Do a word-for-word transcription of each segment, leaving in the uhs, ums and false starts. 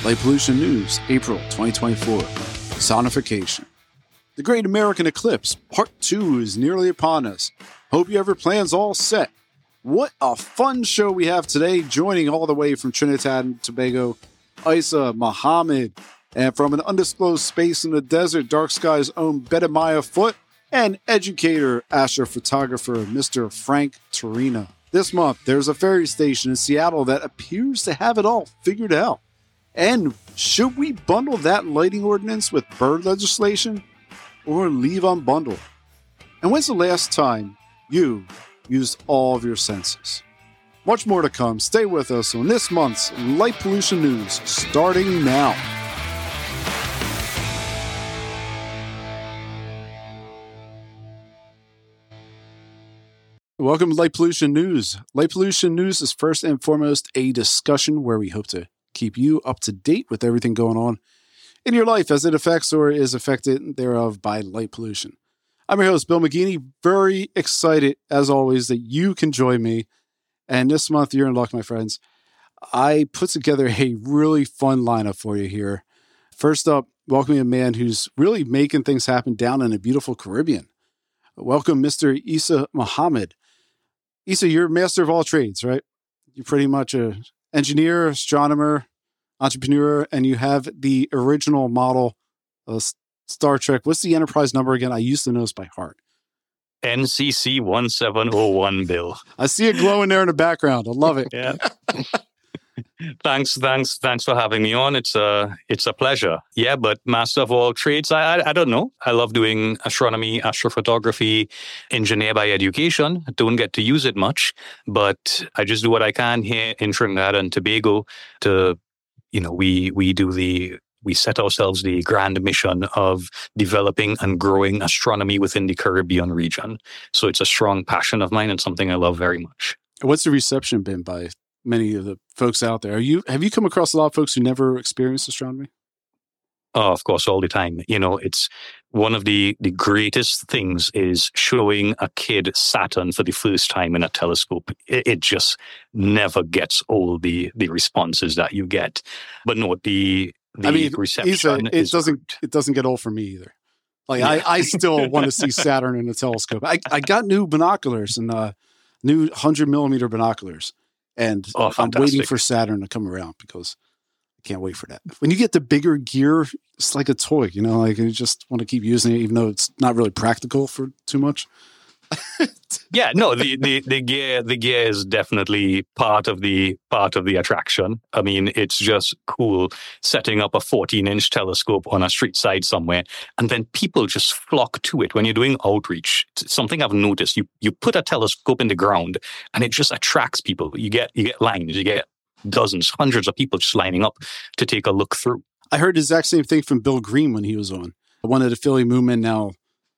Light Pollution News, April twenty twenty-four. Sonification. The Great American Eclipse, Part two is nearly upon us. Hope you have your plans all set. What a fun show we have today, joining all the way from Trinidad and Tobago, Isa Muhammad, and from an undisclosed space in the desert, Dark Sky's own Bedemiah Foot, and educator, astrophotographer, Mister Frank Torina. This month, there's a ferry station in Seattle that appears to have it all figured out. And should we bundle that lighting ordinance with bird legislation or leave unbundled? And when's the last time you used all of your senses? Much more to come. Stay with us on this month's Light Pollution News, starting now. Welcome to Light Pollution News. Light Pollution News is first and foremost a discussion where we hope to keep you up to date with everything going on in your life as it affects or is affected thereof by light pollution. I'm your host, Bill McGeaney. Very excited, as always, that you can join me. And this month, you're in luck, my friends. I put together a really fun lineup for you here. First up, welcoming a man who's really making things happen down in the beautiful Caribbean. Welcome, Mister Isa Muhammad. Isa, you're a master of all trades, right? You're pretty much a engineer, astronomer, entrepreneur, and you have the original model of Star Trek. What's the Enterprise number again? I used to know this by heart. N C C one seven oh one, Bill. I see it glowing there in the background. I love it. Yeah. thanks, thanks, thanks for having me on. It's a, it's a pleasure. Yeah, but master of all trades, I, I, I don't know. I love doing astronomy, astrophotography, engineer by education. I don't get to use it much, but I just do what I can here in Trinidad and Tobago to, you know, we, we do the, we set ourselves the grand mission of developing and growing astronomy within the Caribbean region. So it's a strong passion of mine and something I love very much. What's the reception been by many of the folks out there? Are you have you come across a lot of folks who never experienced astronomy? Oh, of course, all the time. You know, it's one of the, the greatest things is showing a kid Saturn for the first time in a telescope. It, it just never gets all the, the responses that you get. But no, the the I mean, reception it is doesn't great. It doesn't get old for me either. Like Yeah. I, I still want to see Saturn in a telescope. I, I got new binoculars and uh, new hundred millimeter binoculars. And Oh, I'm fantastic. waiting for Saturn to come around because I can't wait for that. When you get the bigger gear, it's like a toy, you know, like you just want to keep using it, even though it's not really practical for too much. Yeah, no, the, the, the gear the gear is definitely part of the part of the attraction. I mean, it's just cool setting up a fourteen inch telescope on a street side somewhere, and then people just flock to it when you're doing outreach. It's something I've noticed. You you put a telescope in the ground, and it just attracts people. You get you get lines, you get dozens, hundreds of people just lining up to take a look through. I heard the exact same thing from Bill Green when he was on. One of the Philly movement now,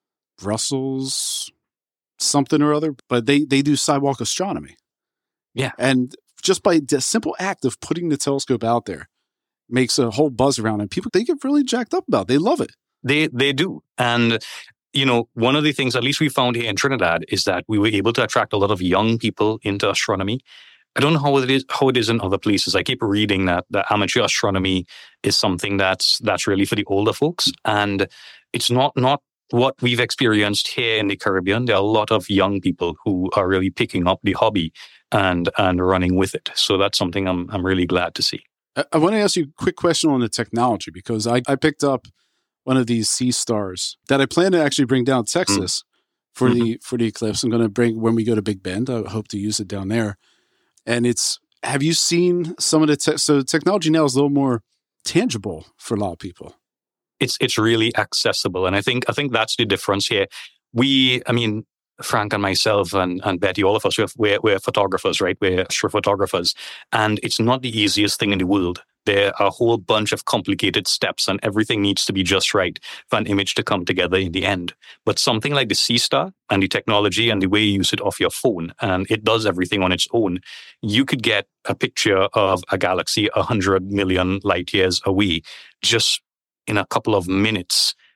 Brussels something or other, but they, they do sidewalk astronomy. Yeah. And just by the simple act of putting the telescope out there makes a whole buzz around it. People, they get really jacked up about it. They love it. They they do. And, you know, one of the things, at least we found here in Trinidad, is that we were able to attract a lot of young people into astronomy. I don't know how it is how it is in other places. I keep reading that that amateur astronomy is something that's that's really for the older folks. And it's not not what we've experienced here in the Caribbean. There are a lot of young people who are really picking up the hobby and and running with it. So that's something I'm I'm really glad to see. I, I want to ask you a quick question on the technology, because I, I picked up one of these sea stars that I plan to actually bring down to Texas mm. for mm-hmm. the for the eclipse. I'm going to bring when we go to Big Bend. I hope to use it down there. And it's, have you seen some of the, te- so the technology now is a little more tangible for a lot of people. It's it's really accessible. And I think I think that's the difference here. We, I mean, Frank and myself and, and Betty, all of us, we're, we're, we're photographers, right? We're astrophotographers. And it's not the easiest thing in the world. There are a whole bunch of complicated steps and everything needs to be just right for an image to come together in the end. But something like the Sea Star and the technology and the way you use it off your phone, and it does everything on its own, you could get a picture of a galaxy one hundred million light years away just in a couple of minutes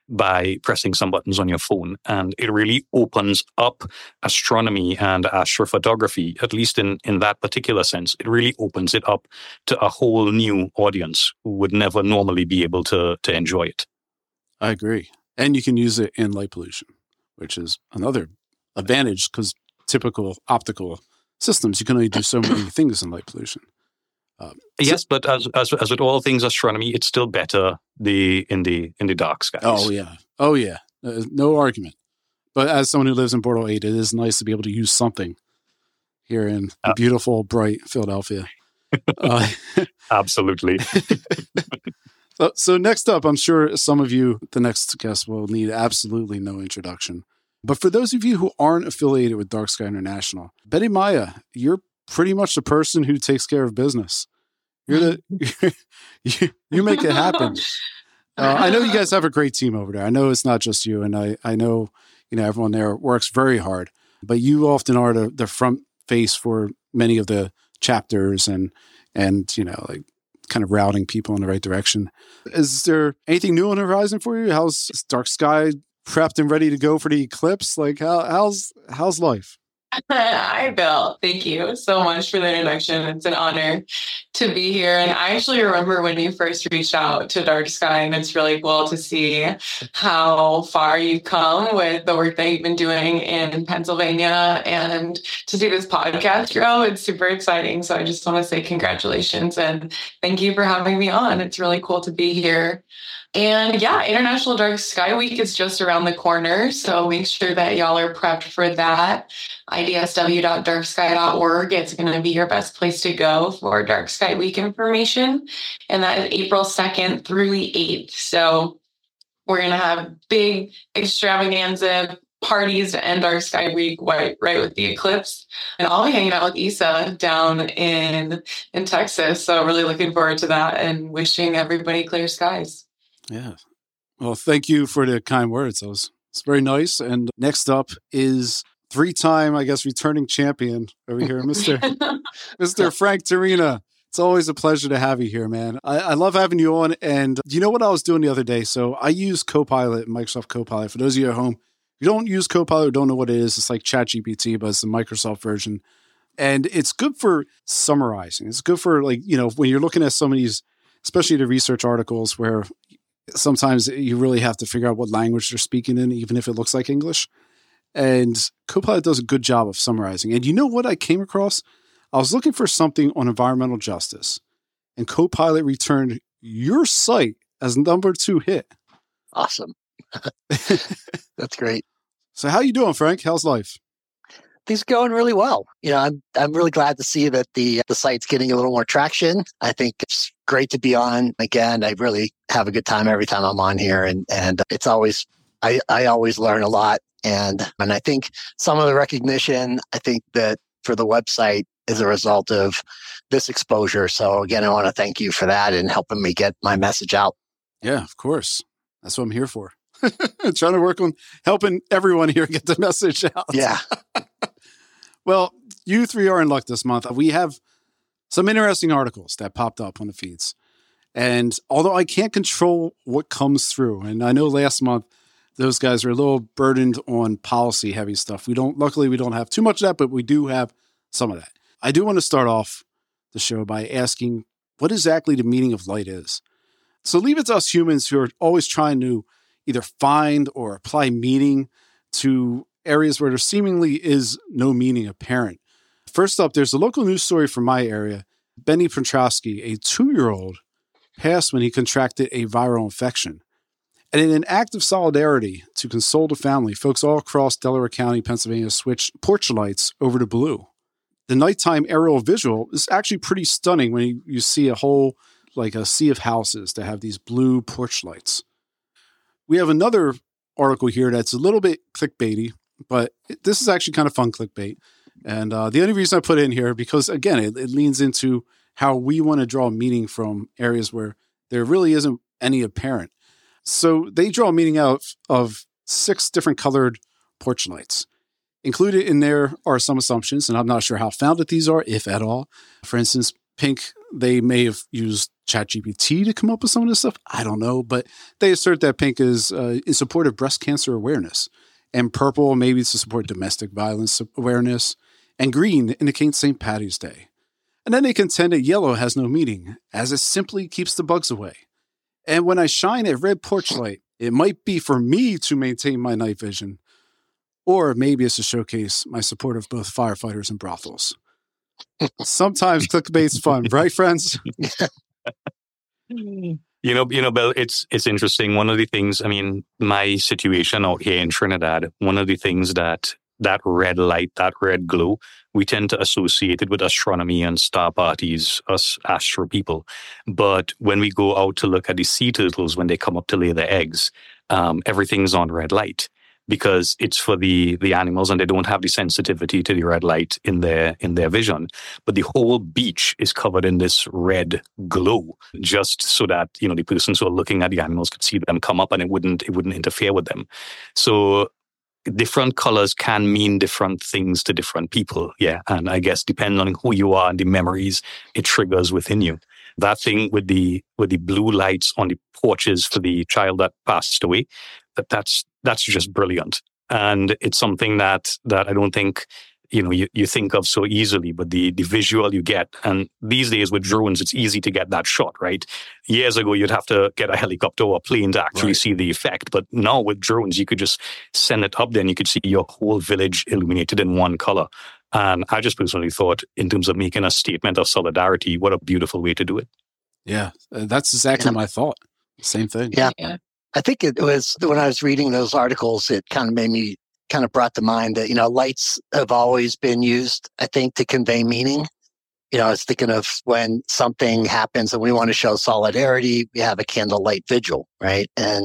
by pressing some buttons on your phone. And it really opens up astronomy and astrophotography, at least in, in that particular sense. It really opens it up to a whole new audience who would never normally be able to, to enjoy it. I agree. And you can use it in light pollution, which is another advantage, because typical optical systems, you can only do so many things in light pollution. Um, yes, so, but as, as as with all things astronomy, it's still better the in the in the dark skies. Oh yeah, oh yeah, uh, no argument. But as someone who lives in Bordeaux eight, it is nice to be able to use something here in uh, beautiful, bright Philadelphia. uh, Absolutely. so, so next up, I'm sure some of you, the next guest, will need absolutely no introduction. But for those of you who aren't affiliated with Dark Sky International, Betty Maya, you're pretty much the person who takes care of business. You're the you're, you, you make it happen. Uh, I know you guys have a great team over there. I know it's not just you, and I, I know you know everyone there works very hard. But you often are the, the front face for many of the chapters and and you know like kind of routing people in the right direction. Is there anything new on the horizon for you? How's Dark Sky prepped and ready to go for the eclipse? Like how how's how's life? Hi, Bill. Thank you so much for the introduction. It's an honor to be here. And I actually remember when you first reached out to Dark Sky, and it's really cool to see how far you've come with the work that you've been doing in Pennsylvania, and to see this podcast grow. It's super exciting. So I just want to say congratulations and thank you for having me on. It's really cool to be here. And yeah, International Dark Sky Week is just around the corner, so make sure that y'all are prepped for that. I D S W dot dark sky dot org. It's going to be your best place to go for Dark Sky Week information. And that is April second through the eighth. So we're going to have big extravaganza parties to end Dark Sky Week right, right with the eclipse. And I'll be hanging out with Isa down in, in Texas. So really looking forward to that and wishing everybody clear skies. Yeah. Well, thank you for the kind words. That was, it's very nice. And next up is three-time, I guess, returning champion over here, Mister Mister Frank Torina. It's always a pleasure to have you here, man. I, I love having you on. And you know what I was doing the other day? So I use Copilot, Microsoft Copilot. For those of you at home, if you don't use Copilot or don't know what it is, it's like ChatGPT, but it's the Microsoft version. And it's good for summarizing. It's good for, like, you know, when you're looking at some of these, especially the research articles where sometimes you really have to figure out what language they're speaking in, even if it looks like English. And Copilot does a good job of summarizing. And you know what I came across? I was looking for something on environmental justice, and Copilot returned your site as number two hit. Awesome. That's great. So how you doing, Frank? How's life? Things are going really well. You know, I'm I'm really glad to see that the the site's getting a little more traction. I think it's great to be on again. I really have a good time every time I'm on here, and and it's always I I always learn a lot, and and I think some of the recognition I think that for the website is a result of this exposure. So again, I want to thank you for that and helping me get my message out. Yeah, of course. That's what I'm here for. Trying to work on helping everyone here get the message out. Yeah. Well, you three are in luck this month. We have some interesting articles that popped up on the feeds. And although I can't control what comes through, and I know last month those guys are a little burdened on policy heavy stuff. We don't, luckily we don't have too much of that, but we do have some of that. I do want to start off the show by asking what exactly the meaning of light is. So leave it to us humans who are always trying to either find or apply meaning to areas where there seemingly is no meaning apparent. First up, there's a local news story from my area. Benny Petrowski, a two-year-old, passed when he contracted a viral infection. And in an act of solidarity to console the family, folks all across Delaware County, Pennsylvania, switched porch lights over to blue. The nighttime aerial visual is actually pretty stunning when you, you see a whole, like a sea of houses that have these blue porch lights. We have another article here that's a little bit clickbaity, but it, this is actually kind of fun clickbait. And uh, the only reason I put it in here, because again, it, it leans into how we want to draw meaning from areas where there really isn't any apparent. So they draw meaning out of six different colored porch lights. Included in there are some assumptions, and I'm not sure how founded these are, if at all. For instance, pink they may have used ChatGPT to come up with some of this stuff. I don't know, but they assert that pink is uh, in support of breast cancer awareness, and purple maybe to support domestic violence awareness, and green indicates Saint Patty's Day. And then they contend that yellow has no meaning, as it simply keeps the bugs away. And when I shine a red porch light, it might be for me to maintain my night vision, or maybe it's to showcase my support of both firefighters and brothels. Sometimes clickbait's fun, right, friends? You know, you know, Bill, it's it's interesting. One of the things, I mean, my situation out here in Trinidad, one of the things that that red light, that red glow, we tend to associate it with astronomy and star parties, us astro people. But when we go out to look at the sea turtles when they come up to lay their eggs, um, everything's on red light, because it's for the the animals and they don't have the sensitivity to the red light in their in their vision. But the whole beach is covered in this red glow, just so that, you know, the persons who are looking at the animals could see them come up and it wouldn't it wouldn't interfere with them. So different colors can mean different things to different people. Yeah. And I guess depending on who you are and the memories it triggers within you. That thing with the with the blue lights on the porches for the child that passed away, that that's that's just brilliant. And it's something that that I don't think, you know, you, you think of so easily, but the the visual you get, and these days with drones, it's easy to get that shot, right? Years ago, you'd have to get a helicopter or a plane to actually right. see the effect. But now with drones, you could just send it up there and you could see your whole village illuminated in one color. And I just personally thought, in terms of making a statement of solidarity, what a beautiful way to do it. Yeah, uh, that's exactly yeah. my thought. Same thing. Yeah. yeah. I think it was when I was reading those articles, it kind of made me kind of brought to mind that, you know, lights have always been used, I think, to convey meaning. You know, I was thinking of when something happens and we want to show solidarity, we have a candlelight vigil, right? And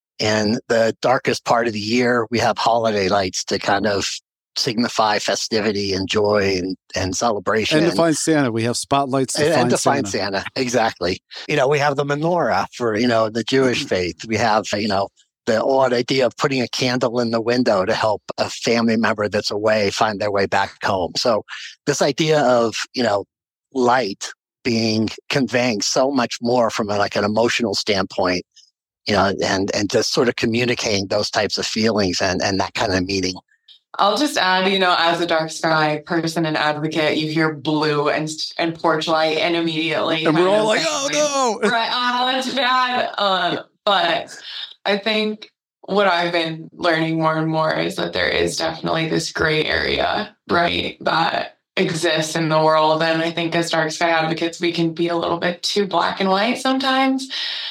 and the darkest part of the year, we have holiday lights to kind of signify festivity and joy and, and celebration. And to find Santa, we have spotlights to and, find and to Santa. find Santa, exactly. You know, we have the menorah for, you know, the Jewish faith. We have, you know, the odd idea of putting a candle in the window to help a family member that's away find their way back home. So this idea of, you know, light being conveying so much more from a, like an emotional standpoint, you know, and, and just sort of communicating those types of feelings and, and that kind of meaning. I'll just add, you know, as a dark sky person and advocate, you hear blue and and porch light, and immediately, and we're all like, "Oh no!" Right? Oh, that's bad. Um, but I think what I've been learning more and more is that there is definitely this gray area, right, that exists in the world, and I think as dark sky advocates, we can be a little bit too black and white sometimes.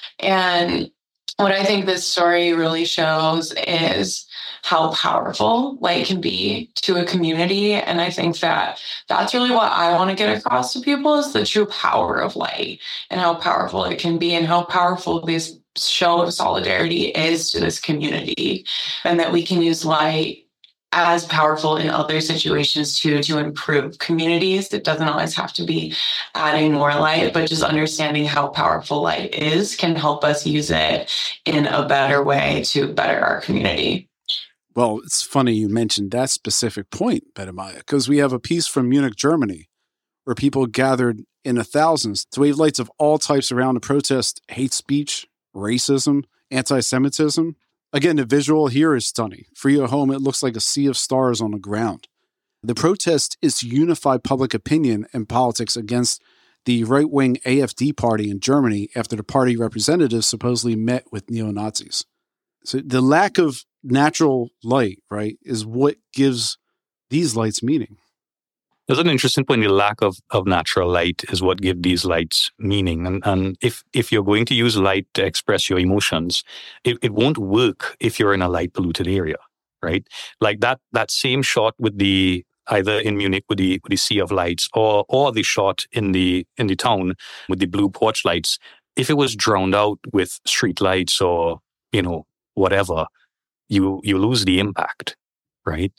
And what I think this story really shows is how powerful light can be to a community. And I think that that's really what I want to get across to people is the true power of light and how powerful it can be and how powerful this show of solidarity is to this community, and that we can use light as powerful in other situations too, to improve communities. It doesn't always have to be adding more light, but just understanding how powerful light is can help us use it in a better way to better our community. Well, it's funny you mentioned that specific point, Bedemaya, because we have a piece from Munich, Germany, where people gathered in the thousands to wave lights of all types around to protest hate speech, racism, anti-Semitism. Again, the visual here is stunning. For you at home, it looks like a sea of stars on the ground. The protest is to unify public opinion and politics against the right-wing A F D party in Germany after the party representatives supposedly met with neo-Nazis. So the lack of natural light, right, is what gives these lights meaning. There's an interesting point. The lack of, of natural light is what gives these lights meaning. And, and if, if you're going to use light to express your emotions, it, it won't work if you're in a light polluted area, right? Like that that same shot with the either in Munich with the with the sea of lights, or or the shot in the in the town with the blue porch lights. If it was drowned out with street lights or, you know, whatever, you you lose the impact, right?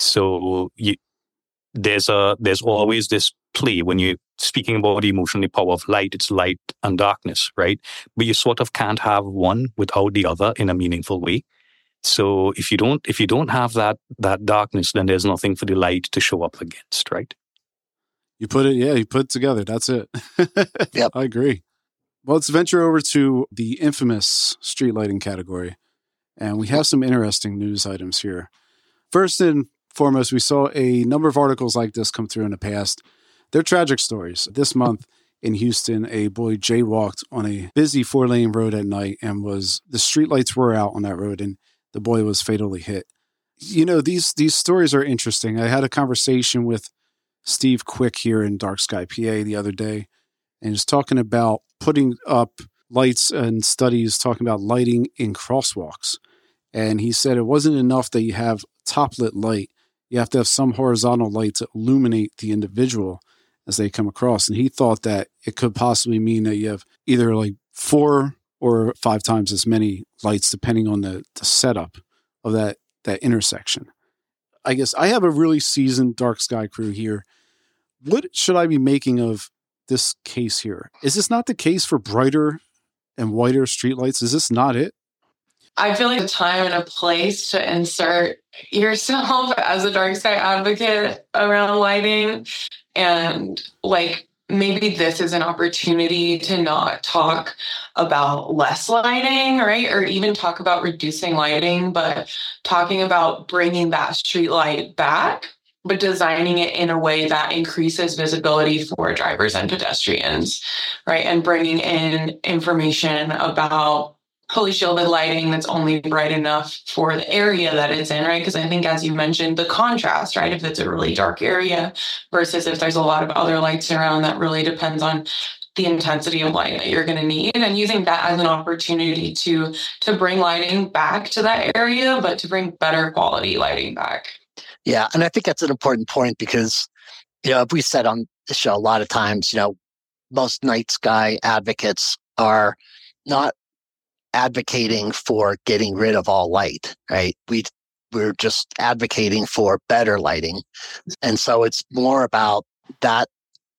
So you. There's a there's always this play when you're speaking about the emotional power of light. It's light and darkness, right? But you sort of can't have one without the other in a meaningful way. So if you don't if you don't have that that darkness, then there's nothing for the light to show up against, right? You put it, yeah, you put it together. That's it. Yep. I agree. Well, let's venture over to the infamous street lighting category. And we have some interesting news items here. First and foremost, we saw a number of articles like this come through in the past. They're tragic stories. This month in Houston, a boy jaywalked on a busy four-lane road at night and was the streetlights were out on that road, and the boy was fatally hit. You know, these these stories are interesting. I had a conversation with Steve Quick here in Dark Sky, P A the other day, and he's talking about putting up lights and studies talking about lighting in crosswalks. And he said it wasn't enough that you have top lit light. You have to have some horizontal light to illuminate the individual as they come across. And he thought that it could possibly mean that you have either like four or five times as many lights, depending on the, the setup of that, that intersection. I guess I have a really seasoned Dark Sky crew here. What should I be making of this case here? Is this not the case for brighter and whiter streetlights? Is this not it? I feel like a time and a place to insert yourself as a dark sky advocate around lighting. And like, maybe this is an opportunity to not talk about less lighting, right? Or even talk about reducing lighting, but talking about bringing that street light back, but designing it in a way that increases visibility for drivers and pedestrians, right? And bringing in information about fully shielded lighting that's only bright enough for the area that it's in, right? Because I think, as you mentioned, the contrast, right? If it's a really dark area versus if there's a lot of other lights around, that really depends on the intensity of light that you're going to need, and using that as an opportunity to to bring lighting back to that area, but to bring better quality lighting back. Yeah, and I think that's an important point because, you know, we said on the show a lot of times, you know, most night sky advocates are not advocating for getting rid of all light, right? We we're just advocating for better lighting. And so it's more about that,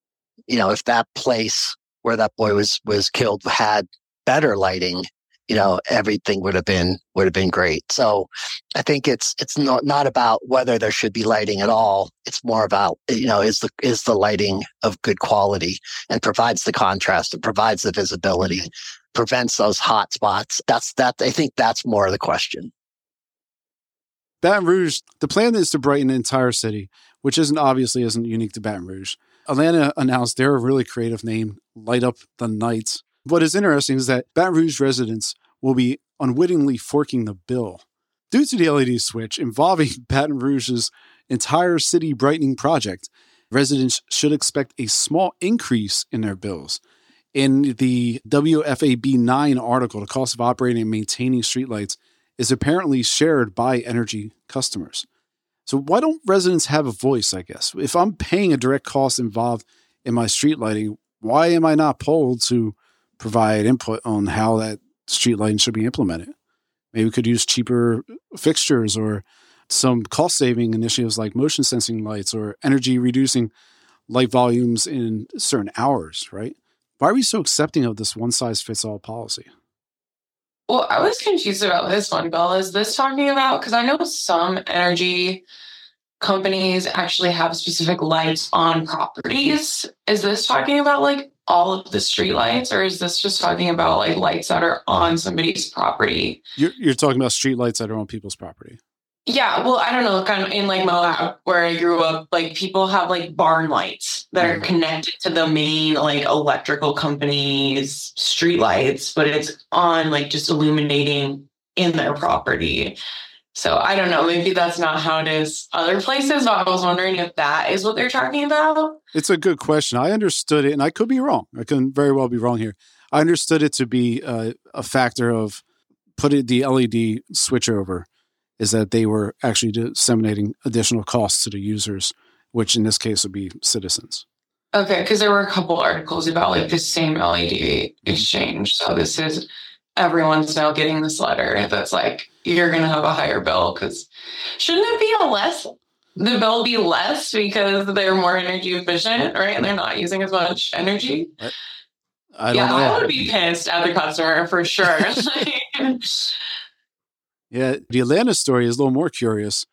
you know, if that place where that boy was was killed had better lighting, you know, everything would have been would have been great. So I think it's it's not not about whether there should be lighting at all. It's more about, you know, is the is the lighting of good quality and provides the contrast and provides the visibility, prevents those hot spots. That's that. I think that's more of the question. Baton Rouge, the plan is to brighten the entire city, which isn't obviously isn't unique to Baton Rouge. Atlanta announced their really creative name, Light Up the Night. What is interesting is that Baton Rouge residents will be unwittingly forking the bill. Due to the L E D switch involving Baton Rouge's entire city brightening project, residents should expect a small increase in their bills. In the W F A B nine article, the cost of operating and maintaining streetlights is apparently shared by energy customers. So why don't residents have a voice, I guess? If I'm paying a direct cost involved in my street lighting, why am I not polled to provide input on how that street lighting should be implemented? Maybe we could use cheaper fixtures or some cost-saving initiatives like motion sensing lights or energy reducing light volumes in certain hours, right? Why are we so accepting of this one-size-fits-all policy? Well, I was confused about this one, Bill. Is this talking about, because I know some energy companies actually have specific lights on properties. Is this talking about like all of the street lights, or is this just talking about like lights that are on somebody's property? You're, you're talking about street lights that are on people's property. Yeah, well, I don't know, kind of in like Moab, where I grew up, like people have like barn lights that are connected to the main like electrical company's street lights, but it's on like just illuminating in their property. So I don't know, maybe that's not how it is other places, but I was wondering if that is what they're talking about. It's a good question. I understood it, and I could be wrong. I can very well be wrong here. I understood it to be uh, a factor of putting the L E D switch over, is that they were actually disseminating additional costs to the users, which in this case would be citizens. Okay, because there were a couple articles about like the same L E D exchange. So this is, everyone's now getting this letter that's like, you're going to have a higher bill, because shouldn't it be a less, the bill be less because they're more energy efficient, right? And they're not using as much energy. I, I don't yeah, know. I would be pissed at the customer for sure. Yeah, the Atlanta story is a little more curious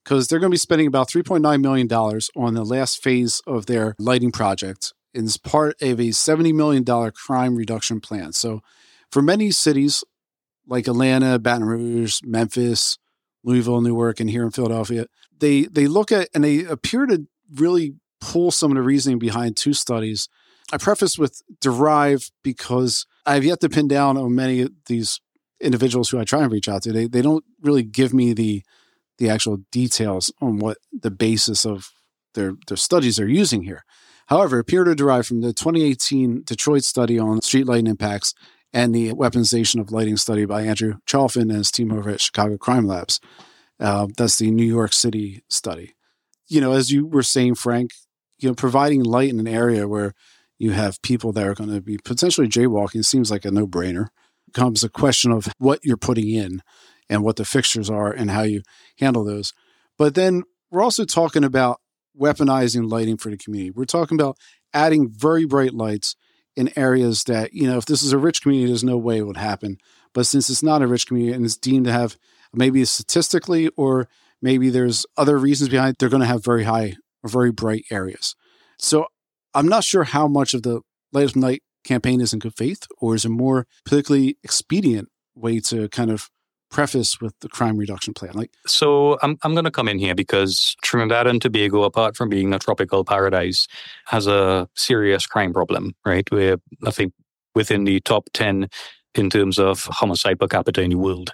because they're going to be spending about three point nine million dollars on the last phase of their lighting project. It's part of a seventy million dollars crime reduction plan. So for many cities like Atlanta, Baton Rouge, Memphis, Louisville, Newark, and here in Philadelphia, they they look at and they appear to really pull some of the reasoning behind two studies. I preface with derive because I have yet to pin down on many of these individuals who I try and reach out to. They they don't really give me the the actual details on what the basis of their, their studies are using here. However, it appear to derive from the twenty eighteen Detroit study on street lighting impacts and the weaponization of lighting study by Andrew Chalfin and his team over at Chicago Crime Labs. Uh, that's the New York City study. You know, as you were saying, Frank, you know, providing light in an area where you have people that are going to be potentially jaywalking seems like a no-brainer. It becomes a question of what you're putting in and what the fixtures are and how you handle those. But then we're also talking about weaponizing lighting for the community. We're talking about adding very bright lights in areas that, you know, if this is a rich community, there's no way it would happen. But since it's not a rich community and it's deemed to have maybe statistically or maybe there's other reasons behind it, they're going to have very high or very bright areas. So I'm not sure how much of the Light Up Night campaign is in good faith, or is a more politically expedient way to kind of preface with the crime reduction plan. Like, so I'm I'm going to come in here because Trinidad and Tobago, apart from being a tropical paradise, has a serious crime problem, right? We're, I think, within the top ten in terms of homicide per capita in the world.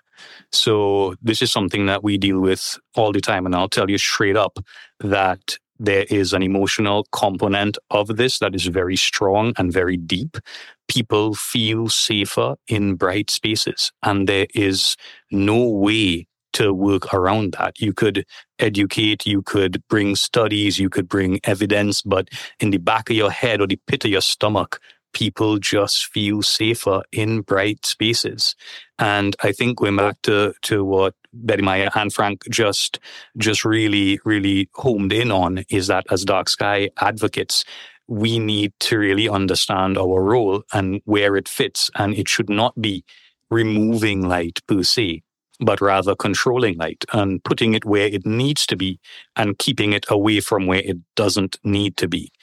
So this is something that we deal with all the time. And I'll tell you straight up that there is an emotional component of this that is very strong and very deep. People feel safer in bright spaces, and there is no way to work around that. You could educate, you could bring studies, you could bring evidence, but in the back of your head or the pit of your stomach, people just feel safer in bright spaces. And I think going back to, to what Betty Maya and Frank just, just really, really homed in on is that as dark sky advocates, we need to really understand our role and where it fits. And it should not be removing light per se, but rather controlling light and putting it where it needs to be and keeping it away from where it doesn't need to be.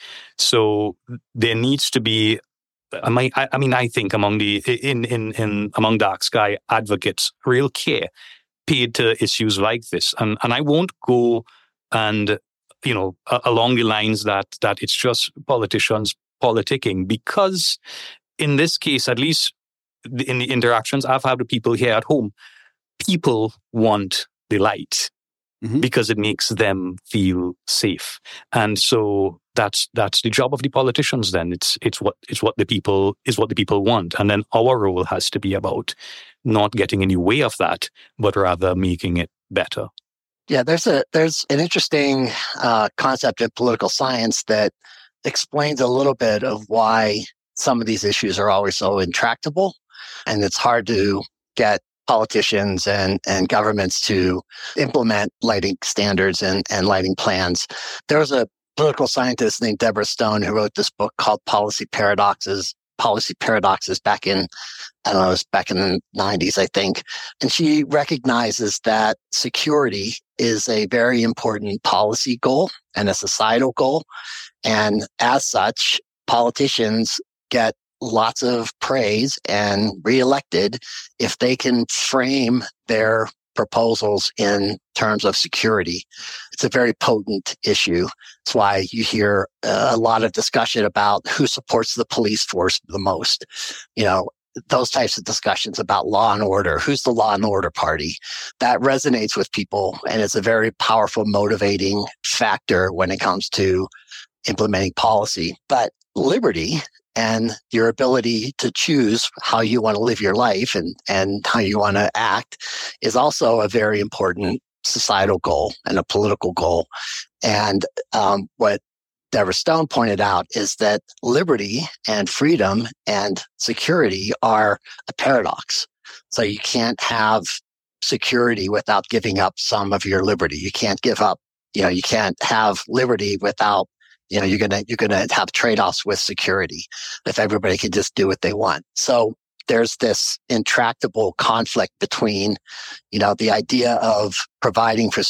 So there needs to be, I mean, I, I mean, I think among the in in in among dark sky advocates, real care paid to issues like this, and and I won't go and you know along the lines that that it's just politicians politicking, because in this case, at least in the interactions I've had with people here at home, people want the light mm-hmm. because it makes them feel safe, and so that's that's the job of the politicians. Then it's it's what it's what the people is what the people want, and then our role has to be about not getting in the way of that, but rather making it better. Yeah, there's a there's an interesting uh, concept in political science that explains a little bit of why some of these issues are always so intractable, and it's hard to get politicians and, and governments to implement lighting standards and, and lighting plans. There was a political scientist named Deborah Stone who wrote this book called Policy Paradoxes, Policy Paradoxes back in, I don't know, it was back in the nineties, I think. And she recognizes that security is a very important policy goal and a societal goal. And as such, politicians get lots of praise and reelected if they can frame their proposals in terms of security. It's a very potent issue. That's why you hear uh, a lot of discussion about who supports the police force the most. You know, those types of discussions about law and order. Who's the law and order party? That resonates with people, and it's a very powerful motivating factor when it comes to implementing policy. But liberty and your ability to choose how you want to live your life and, and how you want to act is also a very important societal goal and a political goal. And um, what Deborah Stone pointed out is that liberty and freedom and security are a paradox. So you can't have security without giving up some of your liberty. You can't give up, you know, you can't have liberty without You know, you're gonna you're gonna have trade-offs with security if everybody can just do what they want. So there's this intractable conflict between, you know, the idea of providing for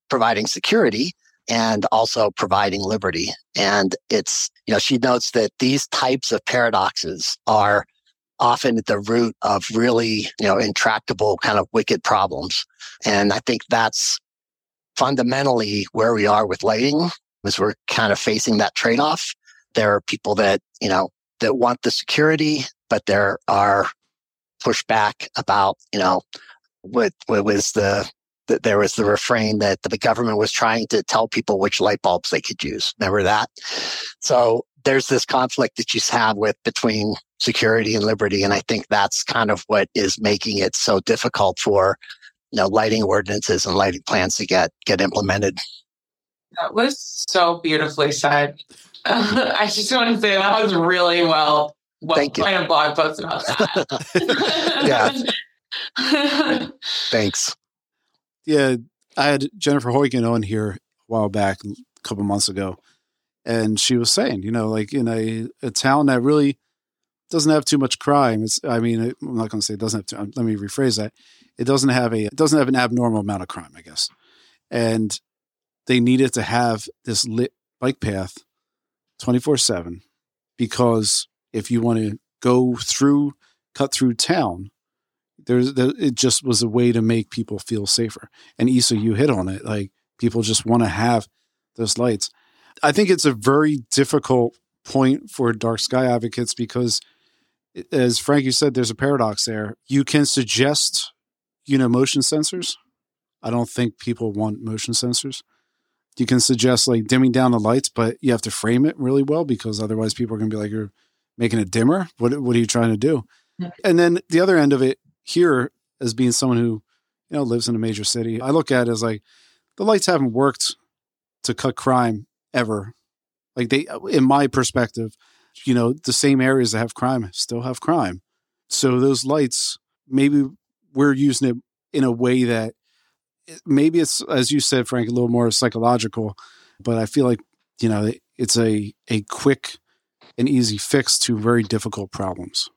providing security and also providing liberty. And it's, you know, she notes that these types of paradoxes are often at the root of really, you know, intractable kind of wicked problems. And I think that's fundamentally where we are with lighting, is we're kind of facing that trade-off. There are people that, you know, that want the security, but there are pushback about, you know, what, what was the, the, there was the refrain that the government was trying to tell people which light bulbs they could use. Remember that? So there's this conflict that you have with between security and liberty. And I think that's kind of what is making it so difficult for, you know, lighting ordinances and lighting plans to get, get implemented. That was so beautifully said. Uh, I just want to say that was really well, well Thank you. Kind of blog post about that. Yeah. Thanks. Yeah, I had Jennifer Huygen on here a while back, a couple months ago, and she was saying, you know, like in a, a town that really doesn't have too much crime. It's, I mean, I'm not going to say it doesn't have to, let me rephrase that. It doesn't have a, it doesn't have an abnormal amount of crime, I guess. And they needed to have this lit bike path twenty-four seven, because if you want to go through, cut through town, there's, there, it just was a way to make people feel safer. And Issa, you hit on it. Like, people just want to have those lights. I think it's a very difficult point for dark sky advocates because, as Frankie said, there's a paradox there. You can suggest, you know, motion sensors. I don't think people want motion sensors. You can suggest like dimming down the lights, but you have to frame it really well because otherwise people are going to be like, you're making it dimmer. What, what are you trying to do? Yeah. And then the other end of it here, as being someone who, you know, lives in a major city, I look at it as like the lights haven't worked to cut crime ever. Like they, in my perspective, you know, the same areas that have crime still have crime. So those lights, maybe we're using it in a way that maybe it's, as you said, Frank, a little more psychological, but I feel like, you know, it's a, a quick and easy fix to very difficult problems.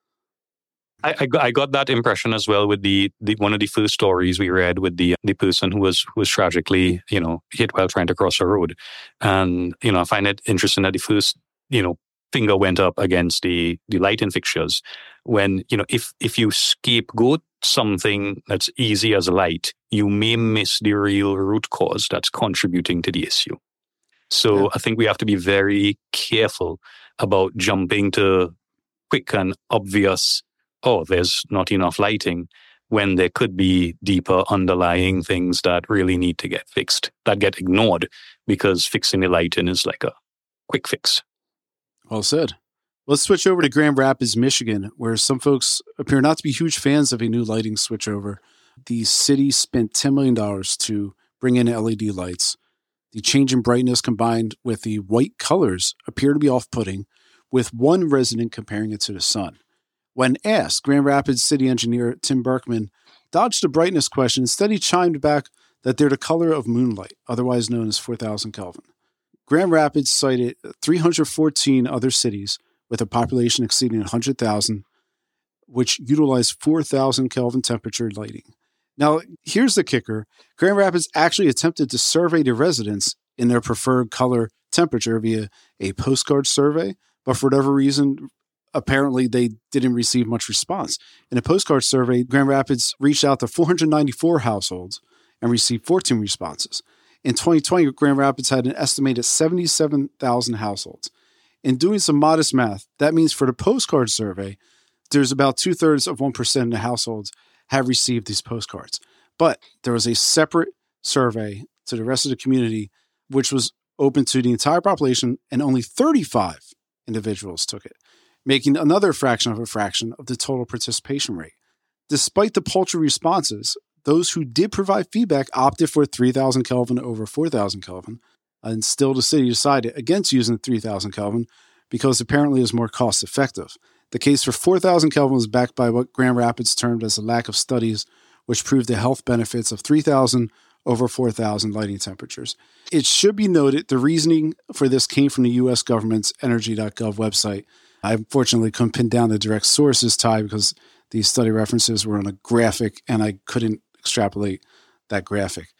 I, I, I got that impression as well with the, the one of the first stories we read with the the person who was who was tragically, you know, hit while trying to cross a road. And, you know, I find it interesting that the first, you know, finger went up against the, the lighting fixtures when, you know, if, if you scapegoat something that's easy as a light, you may miss the real root cause that's contributing to the issue. So yeah. I think we have to be very careful about jumping to quick and obvious, oh, there's not enough lighting, when there could be deeper underlying things that really need to get fixed, that get ignored because fixing the lighting is like a quick fix. Well said. Let's switch over to Grand Rapids, Michigan, where some folks appear not to be huge fans of a new lighting switchover. The city spent ten million dollars to bring in L E D lights. The change in brightness combined with the white colors appear to be off-putting, with one resident comparing it to the sun. When asked, Grand Rapids city engineer Tim Berkman dodged the brightness question. Instead, he chimed back that they're the color of moonlight, otherwise known as four thousand Kelvin. Grand Rapids cited three hundred fourteen other cities with a population exceeding one hundred thousand, which utilize four thousand Kelvin temperature lighting. Now, here's the kicker. Grand Rapids actually attempted to survey the residents in their preferred color temperature via a postcard survey, but for whatever reason, apparently they didn't receive much response. In a postcard survey, Grand Rapids reached out to four hundred ninety-four households and received fourteen responses. In twenty twenty, Grand Rapids had an estimated seventy-seven thousand households. In doing some modest math, that means for the postcard survey, there's about two-thirds of one percent of the households have received these postcards. But there was a separate survey to the rest of the community, which was open to the entire population, and only thirty-five individuals took it, making another fraction of a fraction of the total participation rate. Despite the paltry responses, those who did provide feedback opted for three thousand Kelvin over four thousand Kelvin, and still the city decided against using three thousand Kelvin because apparently it was more cost effective. The case for four thousand Kelvin was backed by what Grand Rapids termed as a lack of studies, which proved the health benefits of three thousand over four thousand lighting temperatures. It should be noted the reasoning for this came from the U S government's energy dot gov website. I unfortunately couldn't pin down the direct sources, Ty, because these study references were on a graphic and I couldn't extrapolate that graphic.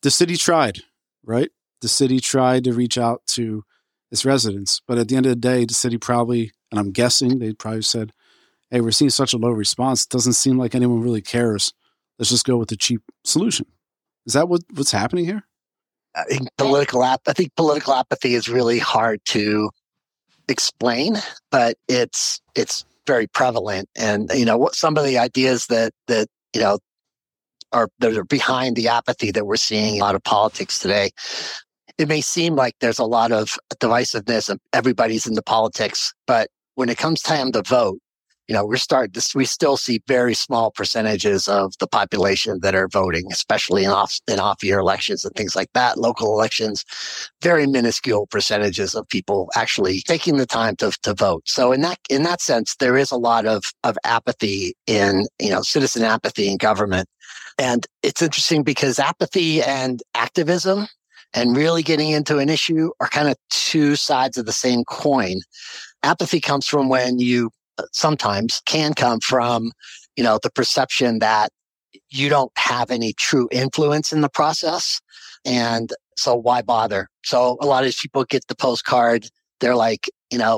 the city tried, right? The city tried to reach out to its residents. But at the end of the day, the city probably, and I'm guessing they probably said, hey, we're seeing such a low response. It doesn't seem like anyone really cares. Let's just go with the cheap solution. Is that what, what's happening here? I think political ap- I think political apathy is really hard to explain, but it's it's very prevalent. And you know, what some of the ideas that that you know are that are behind the apathy that we're seeing in a lot of politics today. It may seem like there's a lot of divisiveness and everybody's into politics, but when it comes time to vote, you know, we're starting to, we still see very small percentages of the population that are voting, especially in off, in off year elections and things like that. Local elections, very minuscule percentages of people actually taking the time to, to vote. So in that, in that sense, there is a lot of, of apathy in, you know, citizen apathy in government. And it's interesting because apathy and activism and really getting into an issue are kind of two sides of the same coin. Apathy comes from when you sometimes can come from, you know, the perception that you don't have any true influence in the process. And so why bother? So a lot of these people get the postcard. They're like, you know,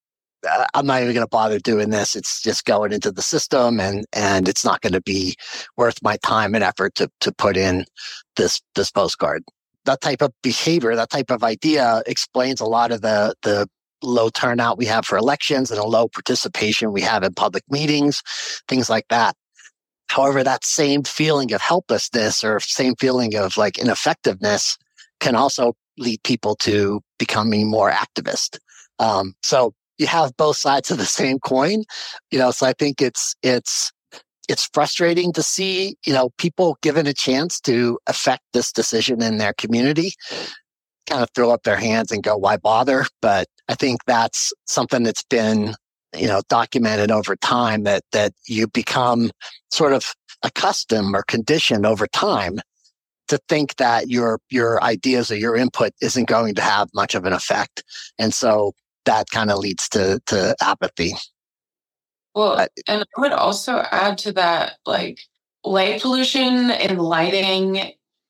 I'm not even going to bother doing this. It's just going into the system and, and it's not going to be worth my time and effort to, to put in this, this postcard. That type of behavior, that type of idea explains a lot of the, the, low turnout we have for elections and a low participation we have in public meetings, things like that. However, that same feeling of helplessness or same feeling of like ineffectiveness can also lead people to becoming more activist. Um, so you have both sides of the same coin, you know, so I think it's, it's, it's frustrating to see, you know, people given a chance to affect this decision in their community kind of throw up their hands and go, why bother? But I think that's something that's been, you know, documented over time that, that you become sort of accustomed or conditioned over time to think that your, your ideas or your input isn't going to have much of an effect. And so that kind of leads to, to apathy. Well, uh, and I would also add to that, like light pollution and lighting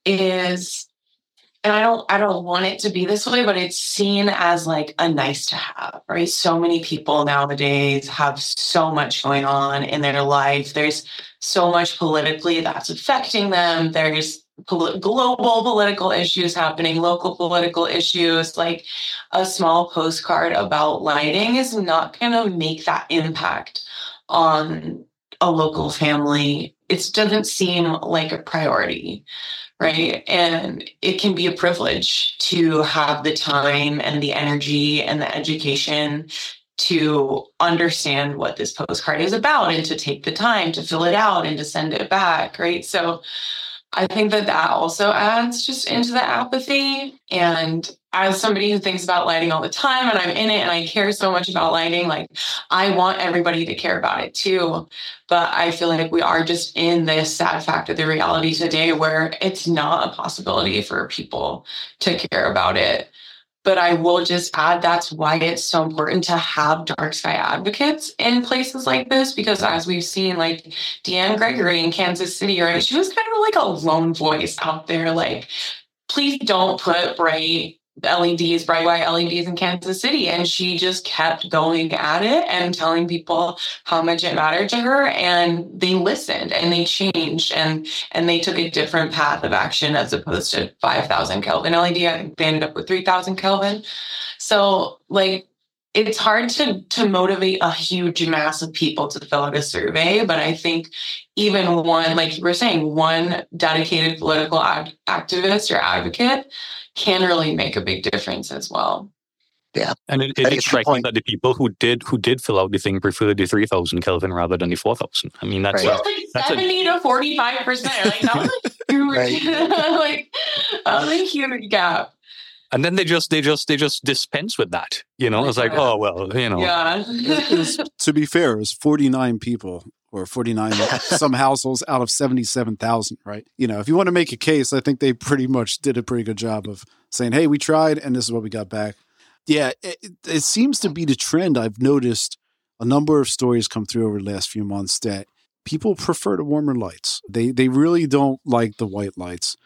is, and I don't, I don't want it to be this way, but it's seen as like a nice to have, right? So many people nowadays have so much going on in their life. There's so much politically that's affecting them. There's pol- global political issues happening, local political issues. Like a small postcard about lighting is not going to make that impact on a local family. It doesn't seem like a priority. Right. And it can be a privilege to have the time and the energy and the education to understand what this postcard is about and to take the time to fill it out and to send it back. Right. So I think that that also adds just into the apathy. And as somebody who thinks about lighting all the time and I'm in it and I care so much about lighting, like I want everybody to care about it too. But I feel like we are just in this sad fact of the reality today where it's not a possibility for people to care about it. But I will just add that's why it's so important to have dark sky advocates in places like this, because as we've seen, like Deanne Gregory in Kansas City, right, she was kind of like a lone voice out there, like, please don't put bright L E Ds, bright white L E Ds in Kansas City. And she just kept going at it and telling people how much it mattered to her. And they listened and they changed and, and they took a different path of action as opposed to five thousand Kelvin L E D. I think they ended up with three thousand Kelvin. So like, it's hard to, to motivate a huge mass of people to fill out a survey. But I think even one, like you were saying, one dedicated political ad- activist or advocate can really make a big difference as well. Yeah. And it, it is striking that the people who did who did fill out the thing preferred the three thousand Kelvin rather than the four thousand. I mean, that's, right. a, like that's seventy a, to forty-five percent. Like, that was a huge, right. like, that was a huge gap. And then they just they just they just dispense with that. You know, it's like, yeah. oh well, you know. Yeah. it was, to be fair, it was forty-nine people or forty-nine some households out of seventy-seven thousand, right? You know, if you want to make a case, I think they pretty much did a pretty good job of saying, hey, we tried and this is what we got back. Yeah, it, it seems to be the trend. I've noticed a number of stories come through over the last few months that people prefer the warmer lights. They they really don't like the white lights.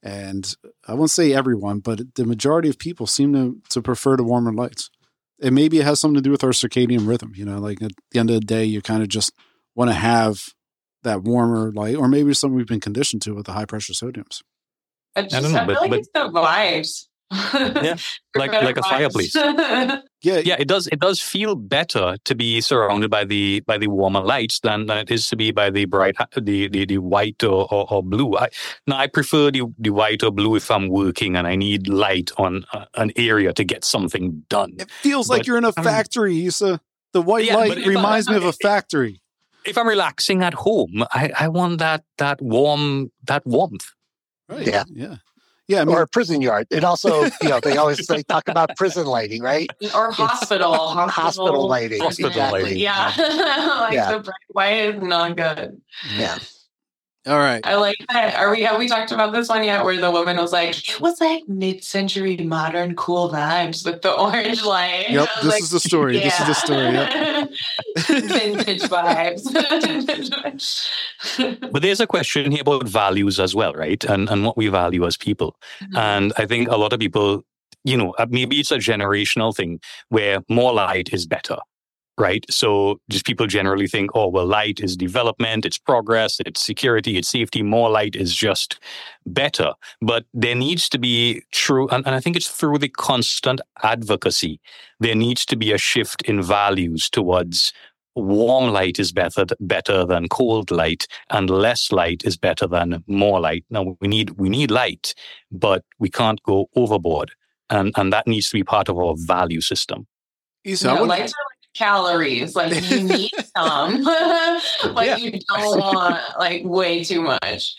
And I won't say everyone, but the majority of people seem to, to prefer the warmer lights. And maybe it has something to do with our circadian rhythm. You know, like at the end of the day, you kind of just want to have that warmer light, or maybe something we've been conditioned to with the high pressure sodiums. I, just, I don't know, I feel but, like but it's the vibes. yeah, like like a fireplace. Yeah, yeah, it does. It does feel better to be surrounded by the by the warmer lights than, than it is to be by the bright the the, the white or, or, or blue. I, now I prefer the, the white or blue if I'm working and I need light on uh, an area to get something done. It feels but, like you're in a factory, Issa. The white yeah, light reminds I, me of a factory. If I'm relaxing at home, I, I want that that warm that warmth. Right. Yeah. Yeah. Yeah, I mean, or a prison yard. It also, you know, they always they talk about prison lighting, right? Or hospital, hospital, hospital lighting. Hospital exactly. lighting. Yeah, like yeah. the bright white is not good. Yeah. All right. I like that. Are we? Have we talked about this one yet? Where the woman was like, "It was like mid-century modern cool vibes with the orange light." Yep. This like, is the story. Yeah. This is the story. Yep. Vintage vibes. But there's a question here about values as well, right? And and what we value as people. Mm-hmm. And I think a lot of people, you know, maybe it's a generational thing where more light is better. Right. So just people generally think, oh, well, light is development, it's progress, it's security, it's safety. More light is just better. But there needs to be true, and, and I think it's through the constant advocacy, there needs to be a shift in values towards warm light is better, better than cold light, and less light is better than more light. Now, we need we need light, but we can't go overboard. And, and that needs to be part of our value system. Issa, no, wanna... lights are like calories. Like you need some. like yeah. You don't want like way too much.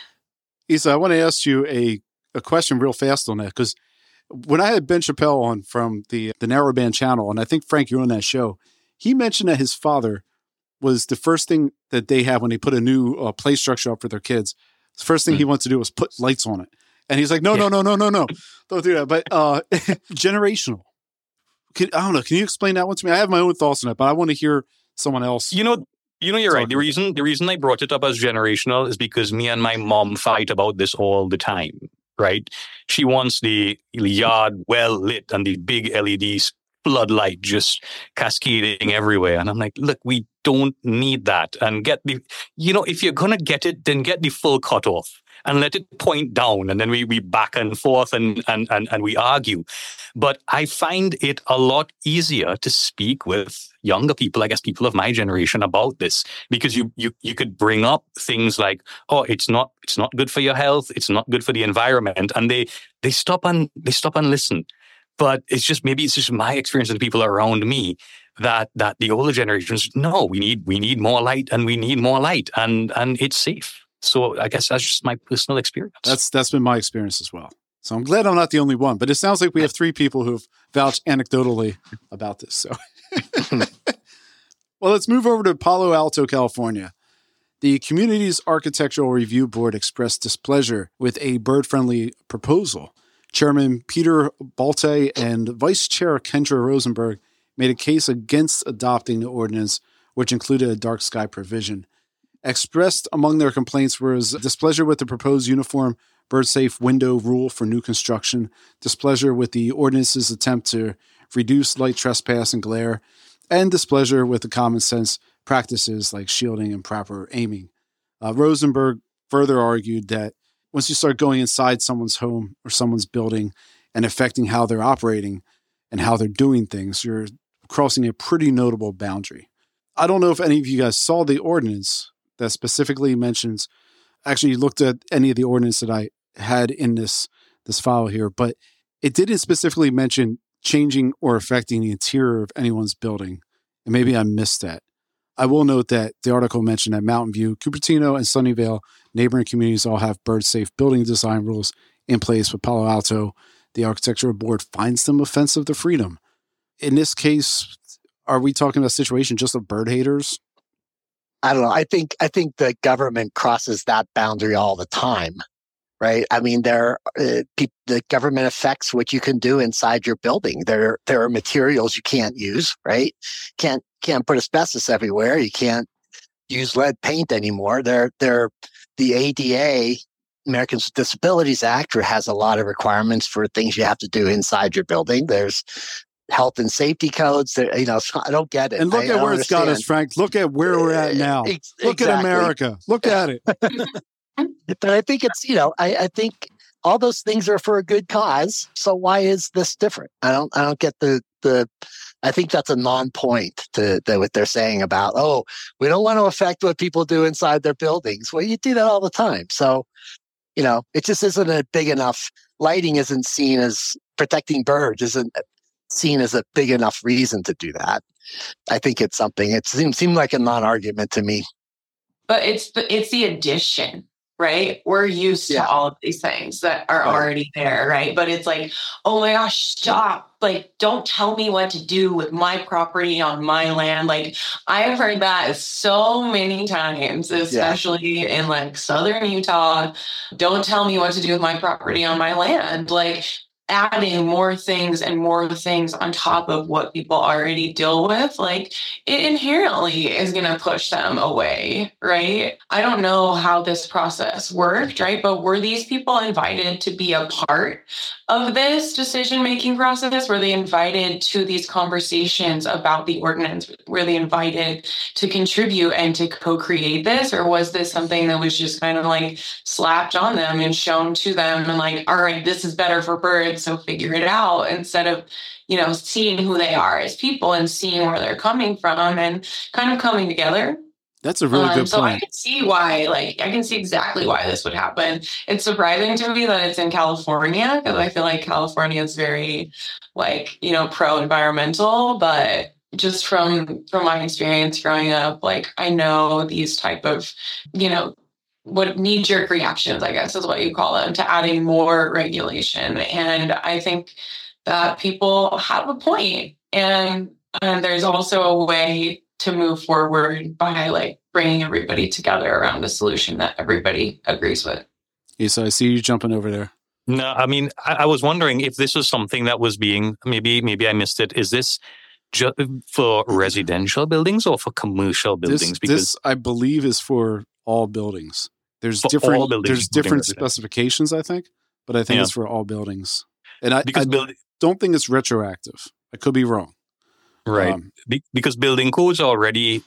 Issa, I want to ask you a, a question real fast on that, because when I had Ben Chappelle on from the the Narrowband channel, and I think Frank, you were on that show, he mentioned that his father was the first thing that they have when they put a new uh, play structure up for their kids. The first thing mm. he wants to do is put lights on it. And he's like, no, yeah. no, no, no, no, no. Don't do that. But uh, generational. Can, I don't know. Can you explain that one to me? I have my own thoughts on it, but I want to hear someone else. You know, you know, you're right. The reason the reason I brought it up as generational is because me and my mom fight about this all the time, right? She wants the yard well lit and the big L E D floodlight just cascading everywhere. And I'm like, look, we don't need that. And get the, you know, if you're going to get it, then get the full cutoff. And let it point down, and then we we back and forth and, and and and we argue. But I find it a lot easier to speak with younger people, I guess people of my generation, about this, because you you you could bring up things like, oh, it's not it's not good for your health, it's not good for the environment, and they they stop and they stop and listen. But it's just maybe it's just my experience and the people around me that that the older generations, no, we need we need more light and we need more light and and it's safe. So I guess that's just my personal experience. That's that's been my experience as well. So I'm glad I'm not the only one. But it sounds like we have three people who have vouched anecdotally about this. So, well, let's move over to Palo Alto, California. The community's architectural review board expressed displeasure with a bird-friendly proposal. Chairman Peter Balte and Vice Chair Kendra Rosenberg made a case against adopting the ordinance, which included a dark sky provision. Expressed among their complaints was displeasure with the proposed uniform bird-safe window rule for new construction, displeasure with the ordinance's attempt to reduce light trespass and glare, and displeasure with the common sense practices like shielding and proper aiming. Uh, Rosenberg further argued that once you start going inside someone's home or someone's building and affecting how they're operating and how they're doing things, you're crossing a pretty notable boundary. I don't know if any of you guys saw the ordinance that specifically mentions, actually looked at any of the ordinance that I had in this this file here, but it didn't specifically mention changing or affecting the interior of anyone's building. And maybe I missed that. I will note that the article mentioned that Mountain View, Cupertino, and Sunnyvale neighboring communities all have bird-safe building design rules in place. With Palo Alto, the architectural board finds them offensive to freedom. In this case, are we talking about a situation just of bird haters? I don't know. I think I think the government crosses that boundary all the time, right? I mean, there uh, pe- the government affects what you can do inside your building. There there are materials you can't use, right? Can't can't put asbestos everywhere. You can't use lead paint anymore. There there the A D A Americans with Disabilities Act has a lot of requirements for things you have to do inside your building. There's health and safety codes. That, you know, I don't get it. And look I, at I where it's understand. got us, Frank. Look at where we're at now. Ex- Look exactly. at America. Look at it. But I think it's, you know, I, I think all those things are for a good cause. So why is this different? I don't, I don't get the, the, I think that's a non-point to, to what they're saying about, oh, we don't want to affect what people do inside their buildings. Well, you do that all the time. So, you know, it just isn't a big enough, lighting isn't seen as protecting birds, isn't seen as a big enough reason to do that. I think it's something, it seemed, seemed like a non-argument to me. But it's the, it's the addition. Right? We're used Yeah. to all of these things that are Right. already there, right? But it's like, oh my gosh, stop. Like, don't tell me what to do with my property on my land. Like, I've heard that so many times, especially yeah. in like Southern Utah. Don't tell me what to do with my property on my land. Like, adding more things and more things on top of what people already deal with, like it inherently is going to push them away, right? I don't know how this process worked, right? But were these people invited to be a part of this decision-making process? Were they invited to these conversations about the ordinance? Were they invited to contribute and to co-create this? Or was this something that was just kind of like slapped on them and shown to them and like, all right, this is better for birds, so figure it out, instead of, you know, seeing who they are as people and seeing where they're coming from and kind of coming together? That's a really um, good so point. I can see why, like, I can see exactly why this would happen. It's surprising to me that it's in California, because I feel like California is very, like, you know, pro-environmental, but just from from my experience growing up, like, I know these type of, you know, what knee-jerk reactions, I guess is what you call them, to adding more regulation. And I think that people have a point. And, and there's also a way to move forward by like bringing everybody together around a solution that everybody agrees with. Yeah, so I see you jumping over there. No, I mean, I, I was wondering if this was something that was being, maybe maybe I missed it. Is this just for residential buildings or for commercial buildings? This, because this I believe, is for all buildings. There's For different all buildings, there's different residential. specifications, I think, but I think Yeah. it's for all buildings. And I, because I build, don't think it's retroactive. I could be wrong. right Um, Be, because building codes are already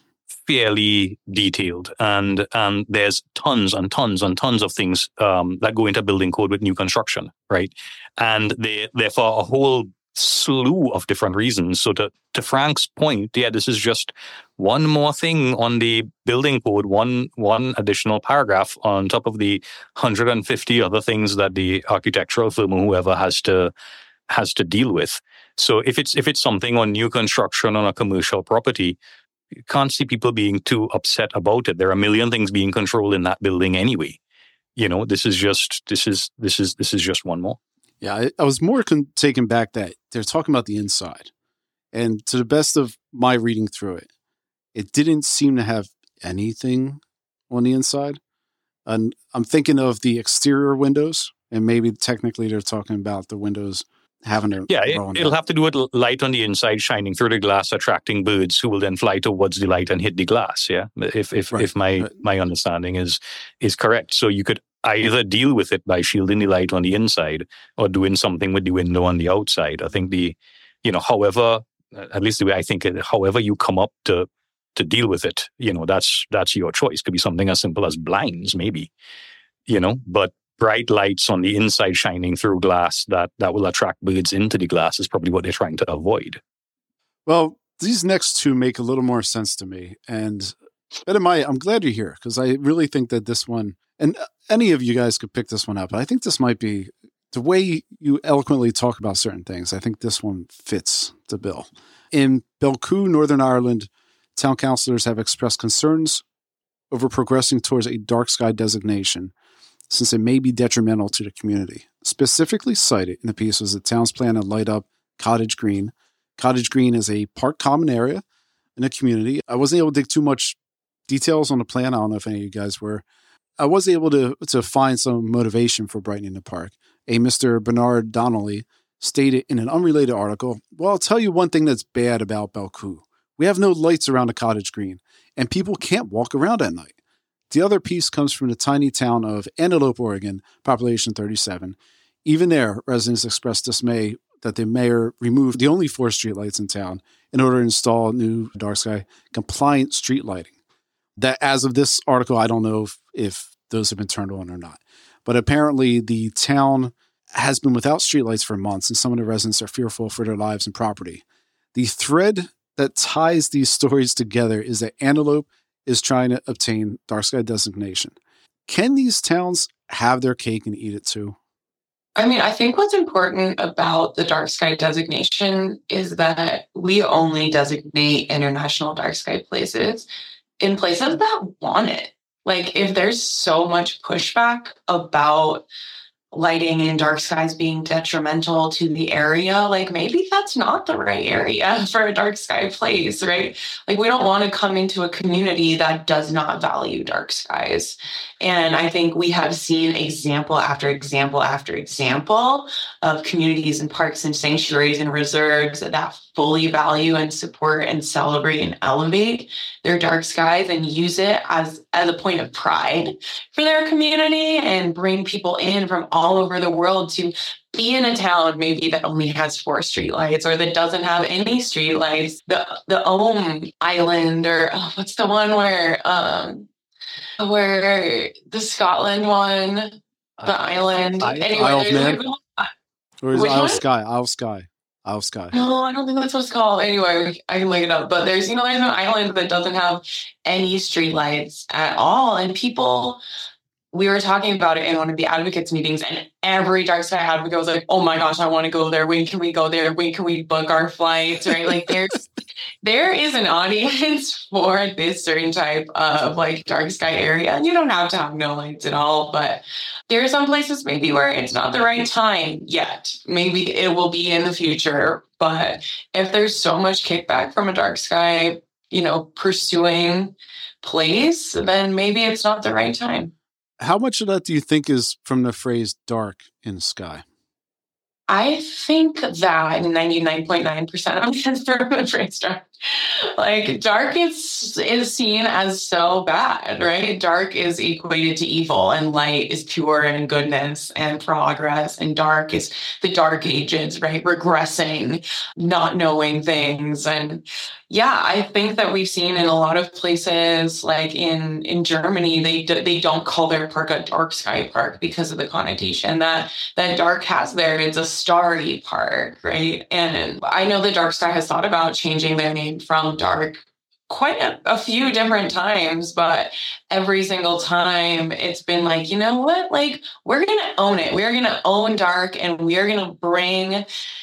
fairly detailed, and and there's tons and tons and tons of things um, that go into building code with new construction, right? And they therefore a whole slew of different reasons. So to to Frank's point, yeah, this is just one more thing on the building code, one one additional paragraph on top of the one hundred fifty other things that the architectural firm or whoever has to has to deal with. So if it's if it's something on new construction on a commercial property, you can't see people being too upset about it. There are a million things being controlled in that building anyway. You know, this is just this is this is this is just one more. Yeah, I, I was more con- taken back that they're talking about the inside. And to the best of my reading through it, it didn't seem to have anything on the inside. And I'm thinking of the exterior windows, and maybe technically they're talking about the windows having a Yeah, it, role in it'll that. have to do with light on the inside shining through the glass, attracting birds who will then fly towards the light and hit the glass. Yeah, if if Right. if my Right. my understanding is is correct. So you could either deal with it by shielding the light on the inside or doing something with the window on the outside. I think the, you know, however, at least the way I think it, however you come up to to deal with it, you know, that's that's your choice. Could be something as simple as blinds, maybe, you know, but bright lights on the inside shining through glass that that will attract birds into the glass is probably what they're trying to avoid. Well, these next two make a little more sense to me. And Edemiah, I'm glad you're here, because I really think that this one, and any of you guys could pick this one up, but I think this might be, the way you eloquently talk about certain things, I think this one fits the bill. In Belcoo, Northern Ireland, town councillors have expressed concerns over progressing towards a dark sky designation, since it may be detrimental to the community. Specifically cited in the piece was the town's plan to light up Cottage Green. Cottage Green is a park common area in the community. I wasn't able to dig too much details on the plan. I don't know if any of you guys were. I was able to, to find some motivation for brightening the park. A Mister Bernard Donnelly stated in an unrelated article, well, I'll tell you one thing that's bad about Belcoo. We have no lights around the Cottage Green, and people can't walk around at night. The other piece comes from the tiny town of Antelope, Oregon, population thirty-seven. Even there, residents expressed dismay that the mayor removed the only four streetlights in town in order to install new dark sky compliant street lighting. That, as of this article, I don't know if, if those have been turned on or not. But apparently the town has been without streetlights for months, and some of the residents are fearful for their lives and property. The thread that ties these stories together is that Antelope is trying to obtain dark sky designation. Can these towns have their cake and eat it too? I mean, I think what's important about the dark sky designation is that we only designate international dark sky places in places that want it. Like, if there's so much pushback about lighting in dark skies being detrimental to the area, like maybe that's not the right area for a dark sky place, right? Like, we don't want to come into a community that does not value dark skies. And I think we have seen example after example after example of communities and parks and sanctuaries and reserves that fully value and support and celebrate and elevate their dark skies and use it as, as a point of pride for their community and bring people in from all over the world to be in a town maybe that only has four streetlights or that doesn't have any streetlights. The the Ohm Island, or oh, what's the one where um where the Scotland one, the uh, island. I, anyway, Isle of Man? Or is it Isle one? Sky? Isle Sky. Isle Sky. No, I don't think that's what it's called. Anyway, I can look it up. But there's, you know, there's an island that doesn't have any streetlights at all. And people, we were talking about it in one of the advocates meetings, and every dark sky advocate was like, oh my gosh, I want to go there. When can we go there? When can we book our flights? Right? Like, there's, there is an audience for this certain type of like dark sky area. And you don't have to have no lights at all, but there are some places maybe where it's not the right time yet. Maybe it will be in the future. But if there's so much kickback from a dark sky, you know, pursuing place, then maybe it's not the right time. How much of that do you think is from the phrase dark in the sky? I think that ninety-nine point nine percent of it from the phrase dark. Like, dark is, is seen as so bad, right? Dark is equated to evil, and light is pure and goodness and progress. And dark is the dark ages, right? Regressing, not knowing things. And yeah, I think that we've seen in a lot of places, like in, in Germany, they do, they don't call their park a dark sky park because of the connotation that, that dark has there. It's a starry park, right? And I know the dark sky has thought about changing their name from dark quite a, a few different times, but every single time it's been like, you know what, like, we're going to own it. We're going to own dark, and we're going to bring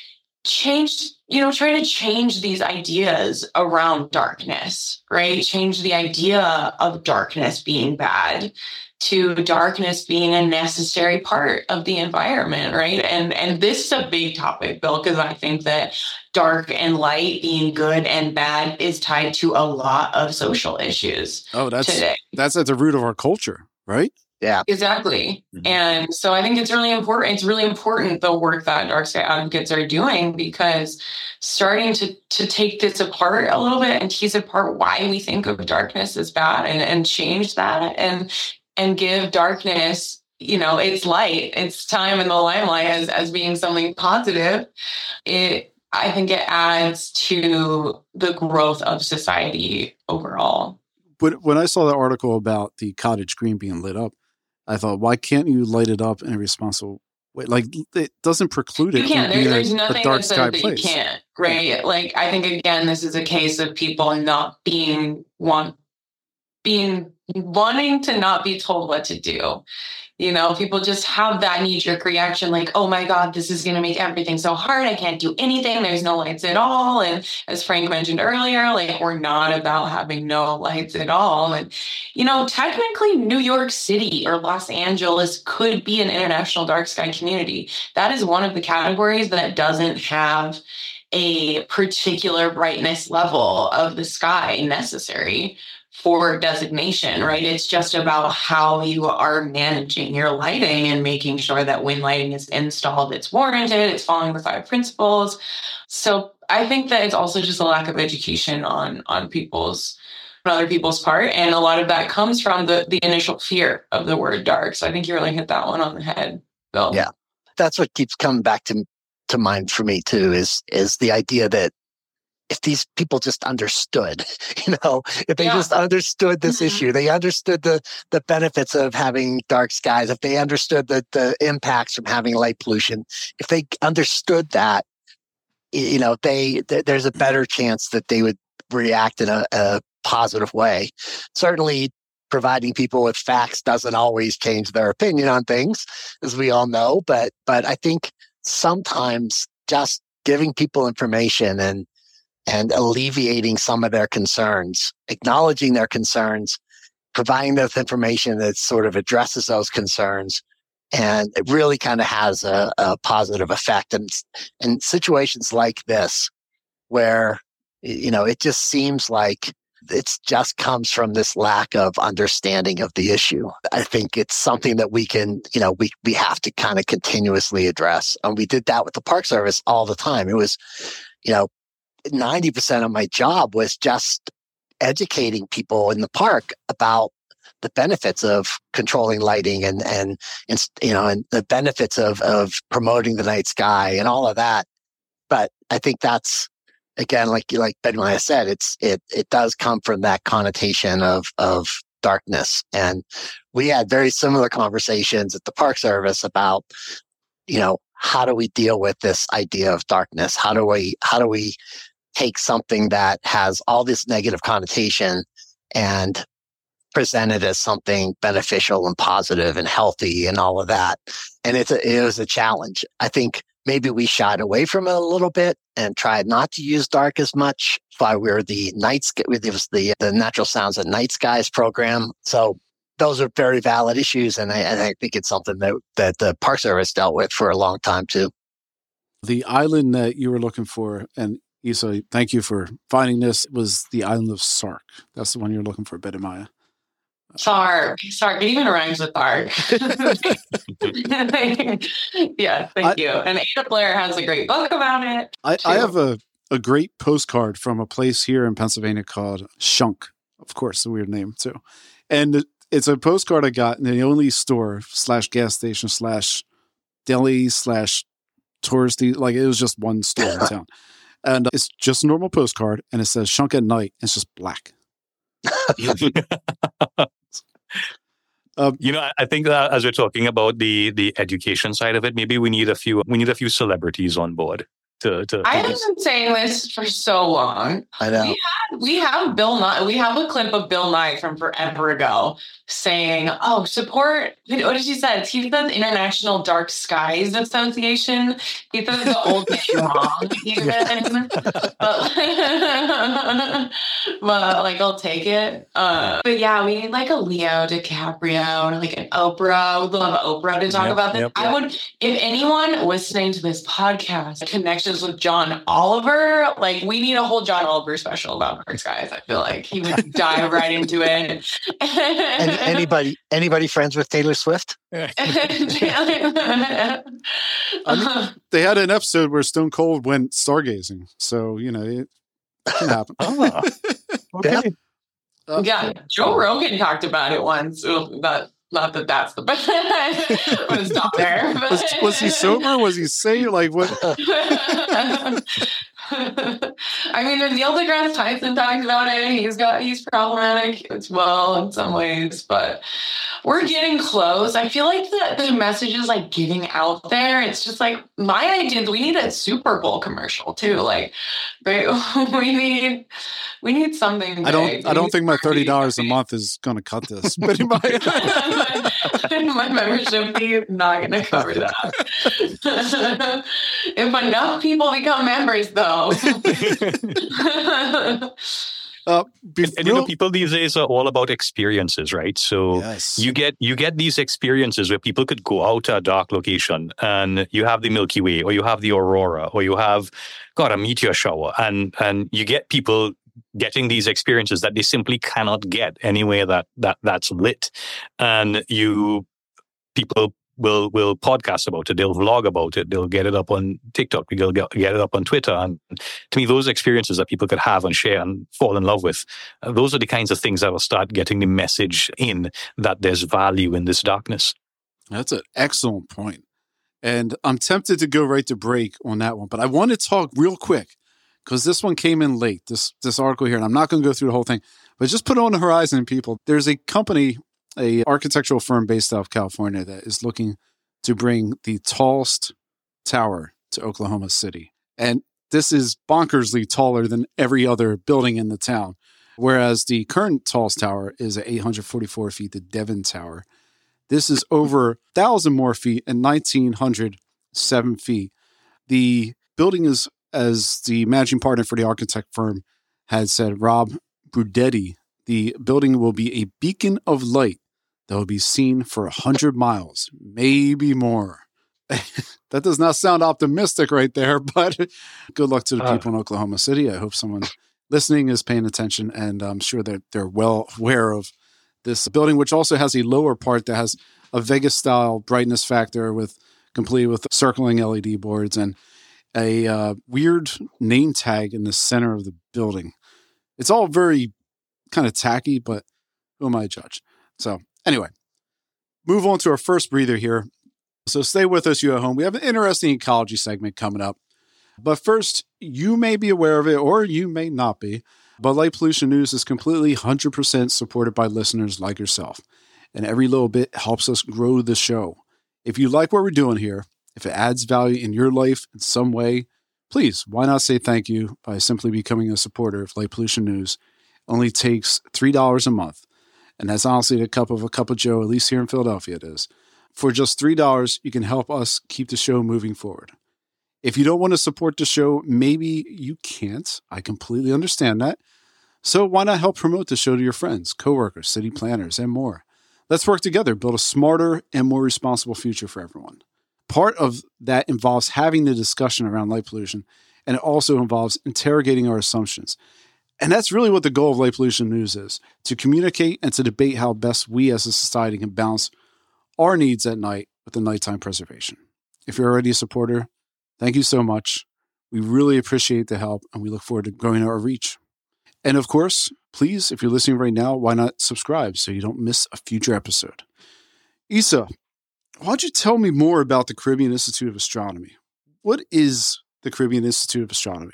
change, you know, try to change these ideas around darkness, right? Change the idea of darkness being bad to darkness being a necessary part of the environment, right? And and this is a big topic, Bill, because I think that dark and light being good and bad is tied to a lot of social issues. Oh, that's today. That's at the root of our culture, right? Yeah, exactly. Mm-hmm. And so I think it's really important. It's really important, the work that dark sky advocates are doing, because starting to to take this apart a little bit and tease apart why we think of darkness as bad, and, and change that, and and give darkness, you know, its light, its time in the limelight as, as being something positive. It, I think it adds to the growth of society overall. But when I saw that article about the cottage green being lit up, I thought, why can't you light it up in a responsible way? Like, it doesn't preclude it. You can't. From There, being there's a, nothing a dark that says sky that place. You can't, right? Like, I think, again, this is a case of people not being want being wanting to not be told what to do. You know, people just have that knee-jerk reaction, like, oh my God, this is going to make everything so hard. I can't do anything. There's no lights at all. And as Frank mentioned earlier, like, we're not about having no lights at all. And, you know, technically New York City or Los Angeles could be an international dark sky community. That is one of the categories that doesn't have a particular brightness level of the sky necessary for designation, right? It's just about how you are managing your lighting and making sure that when lighting is installed, it's warranted, it's following the five principles. So I think that it's also just a lack of education on, on people's on other people's part. And a lot of that comes from the, the initial fear of the word dark. So I think you really hit that one on the head, Bill. Yeah. That's what keeps coming back to, to mind for me too, is, is the idea that if these people just understood, you know, if they yeah. just understood this mm-hmm. issue, they understood the, the benefits of having dark skies, if they understood the, the impacts from having light pollution, if they understood that, you know, they, th- there's a better chance that they would react in a, a positive way. Certainly, providing people with facts doesn't always change their opinion on things, as we all know. But, but I think sometimes just giving people information and and alleviating some of their concerns, acknowledging their concerns, providing them with information that sort of addresses those concerns. And it really kind of has a, a positive effect. And in situations like this, where, you know, it just seems like it just comes from this lack of understanding of the issue. I think it's something that we can, you know, we, we have to kind of continuously address. And we did that with the Park Service all the time. It was, you know, ninety percent of my job was just educating people in the park about the benefits of controlling lighting and, and, and you know, and the benefits of, of promoting the night sky and all of that. But I think that's, again, like, like Ben Maya said, it's, it, it does come from that connotation of, of darkness. And we had very similar conversations at the Park Service about, you know, how do we deal with this idea of darkness? How do we, how do we take something that has all this negative connotation and present it as something beneficial and positive and healthy and all of that? And it's a, it was a challenge. I think maybe we shied away from it a little bit and tried not to use dark as much. Why we're the night sky, it was the the Natural Sounds at Night Skies program. So those are very valid issues, and I, and I think it's something that that the Park Service dealt with for a long time too. The island that you were looking for, and Isa, thank you for finding this, was the island of Sark. That's the one you're looking for, Ben Maya. Sark. Sark. It even rhymes with Sark. Yeah, thank I, you. And Ada Blair has a great book about it. I, I have a, a great postcard from a place here in Pennsylvania called Shunk. Of course, a weird name too. And it's a postcard I got in the only store slash gas station slash deli slash touristy. Like, it was just one store in town. And it's just a normal postcard, and it says Shunk at night. It's just black. um, you know, I think that as we're talking about the the education side of it, maybe we need a few we need a few celebrities on board. To, to, to I have been saying this for so long. I know. We have, we have Bill Nye. We have a clip of Bill Nye from forever ago saying, "Oh, support." What did he say? He said International Dark Skies Association. He said the old name wrong, even. but, but like, I'll take it. Uh, but yeah, we need like a Leo DiCaprio or like an Oprah. We'd love Oprah to talk yep, about this. Yep, I yep. would, if anyone listening to this podcast connections with John Oliver, like, we need a whole John Oliver special about Dark Skies. I feel like he would dive right into it. And anybody, anybody friends with Taylor Swift? I mean, they had an episode where Stone Cold went stargazing, so you know it can happen. Oh, okay. Uh, yeah, Joe Rogan talked about it once. Not, not that that's the best. Was not there. But. Was, was he sober? Was he sane? Like what? I mean, Neil deGrasse Tyson talks about it. He's got he's problematic as well in some ways, but we're getting close. I feel like the, the message is like getting out there. It's just like my idea is we need a Super Bowl commercial too. Like, right? we need we need something big. I don't we I don't think my thirty dollars a big. month is going to cut this. But my, my membership fee is not going to cover that. If enough people become members, though. uh, be, and, and you know, people these days are all about experiences, right? So yes. you get you get these experiences where people could go out to a dark location and you have the Milky Way, or you have the aurora, or you have got a meteor shower, and and you get people getting these experiences that they simply cannot get anywhere that that that's lit, and you people will will podcast about it. They'll vlog about it. They'll get it up on TikTok. They'll get, get it up on Twitter. And to me, those experiences that people could have and share and fall in love with, uh, those are the kinds of things that will start getting the message in that there's value in this darkness. That's an excellent point. And I'm tempted to go right to break on that one, but I want to talk real quick because this one came in late, this this article here, and I'm not going to go through the whole thing, but just put it on the horizon, people. There's a company, a architectural firm based out of California that is looking to bring the tallest tower to Oklahoma City. And this is bonkersly taller than every other building in the town, whereas the current tallest tower is at eight hundred forty-four feet, the Devon Tower. This is over one thousand more feet and one thousand nine hundred seven feet. The building is, as the managing partner for the architect firm had said, Rob Brudetti, the building will be a beacon of light that will be seen for one hundred miles, maybe more. That does not sound optimistic right there, but good luck to the people uh, in Oklahoma City. I hope someone listening is paying attention, and I'm sure that they're well aware of this building, which also has a lower part that has a Vegas-style brightness factor with complete with circling L E D boards and a uh, weird name tag in the center of the building. It's all very kind of tacky, but who am I to judge? So anyway, move on to our first breather here. So stay with us, you at home. We have an interesting ecology segment coming up. But first, you may be aware of it or you may not be, but Light Pollution News is completely one hundred percent supported by listeners like yourself. And every little bit helps us grow the show. If you like what we're doing here, if it adds value in your life in some way, please, why not say thank you by simply becoming a supporter of Light Pollution News. It only takes three dollars a month. And that's honestly the cup of a cup of Joe, at least here in Philadelphia it is. For just three dollars, you can help us keep the show moving forward. If you don't want to support the show, maybe you can't. I completely understand that. So why not help promote the show to your friends, coworkers, city planners, and more? Let's work together, build a smarter and more responsible future for everyone. Part of that involves having the discussion around light pollution, and it also involves interrogating our assumptions. And that's really what the goal of Light Pollution News is, to communicate and to debate how best we as a society can balance our needs at night with the nighttime preservation. If you're already a supporter, thank you so much. We really appreciate the help, and we look forward to growing our reach. And of course, please, if you're listening right now, why not subscribe so you don't miss a future episode? Isa, why don't you tell me more about the Caribbean Institute of Astronomy? What is the Caribbean Institute of Astronomy?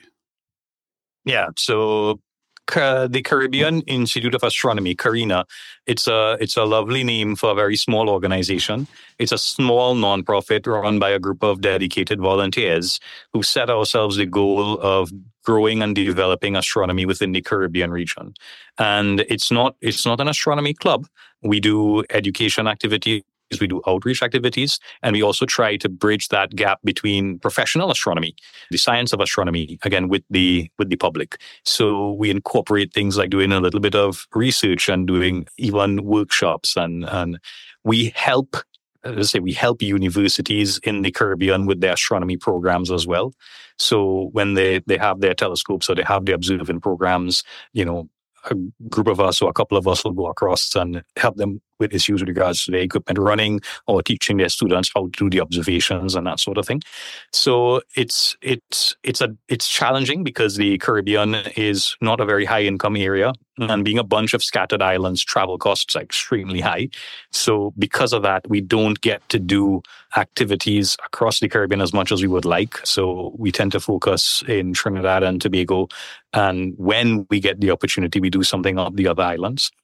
Yeah, so uh, the Caribbean Institute of Astronomy, CARINA, it's a it's a lovely name for a very small organization. It's a small nonprofit run by a group of dedicated volunteers who set ourselves the goal of growing and developing astronomy within the Caribbean region. And it's not it's not an astronomy club. We do education activities. We do outreach activities, and we also try to bridge that gap between professional astronomy, the science of astronomy, again, with the with the public. So we incorporate things like doing a little bit of research and doing even workshops, and and we help, let's say, we help universities in the Caribbean with their astronomy programs as well. So when they they have their telescopes or they have their observing programs, you know, a group of us or a couple of us will go across and help them with issues with regards to the equipment running or teaching their students how to do the observations and that sort of thing. So it's it's it's a it's challenging because the Caribbean is not a very high income area, and being a bunch of scattered islands, travel costs are extremely high. So because of that, we don't get to do activities across the Caribbean as much as we would like. So we tend to focus in Trinidad and Tobago, and when we get the opportunity, we do something on the other islands.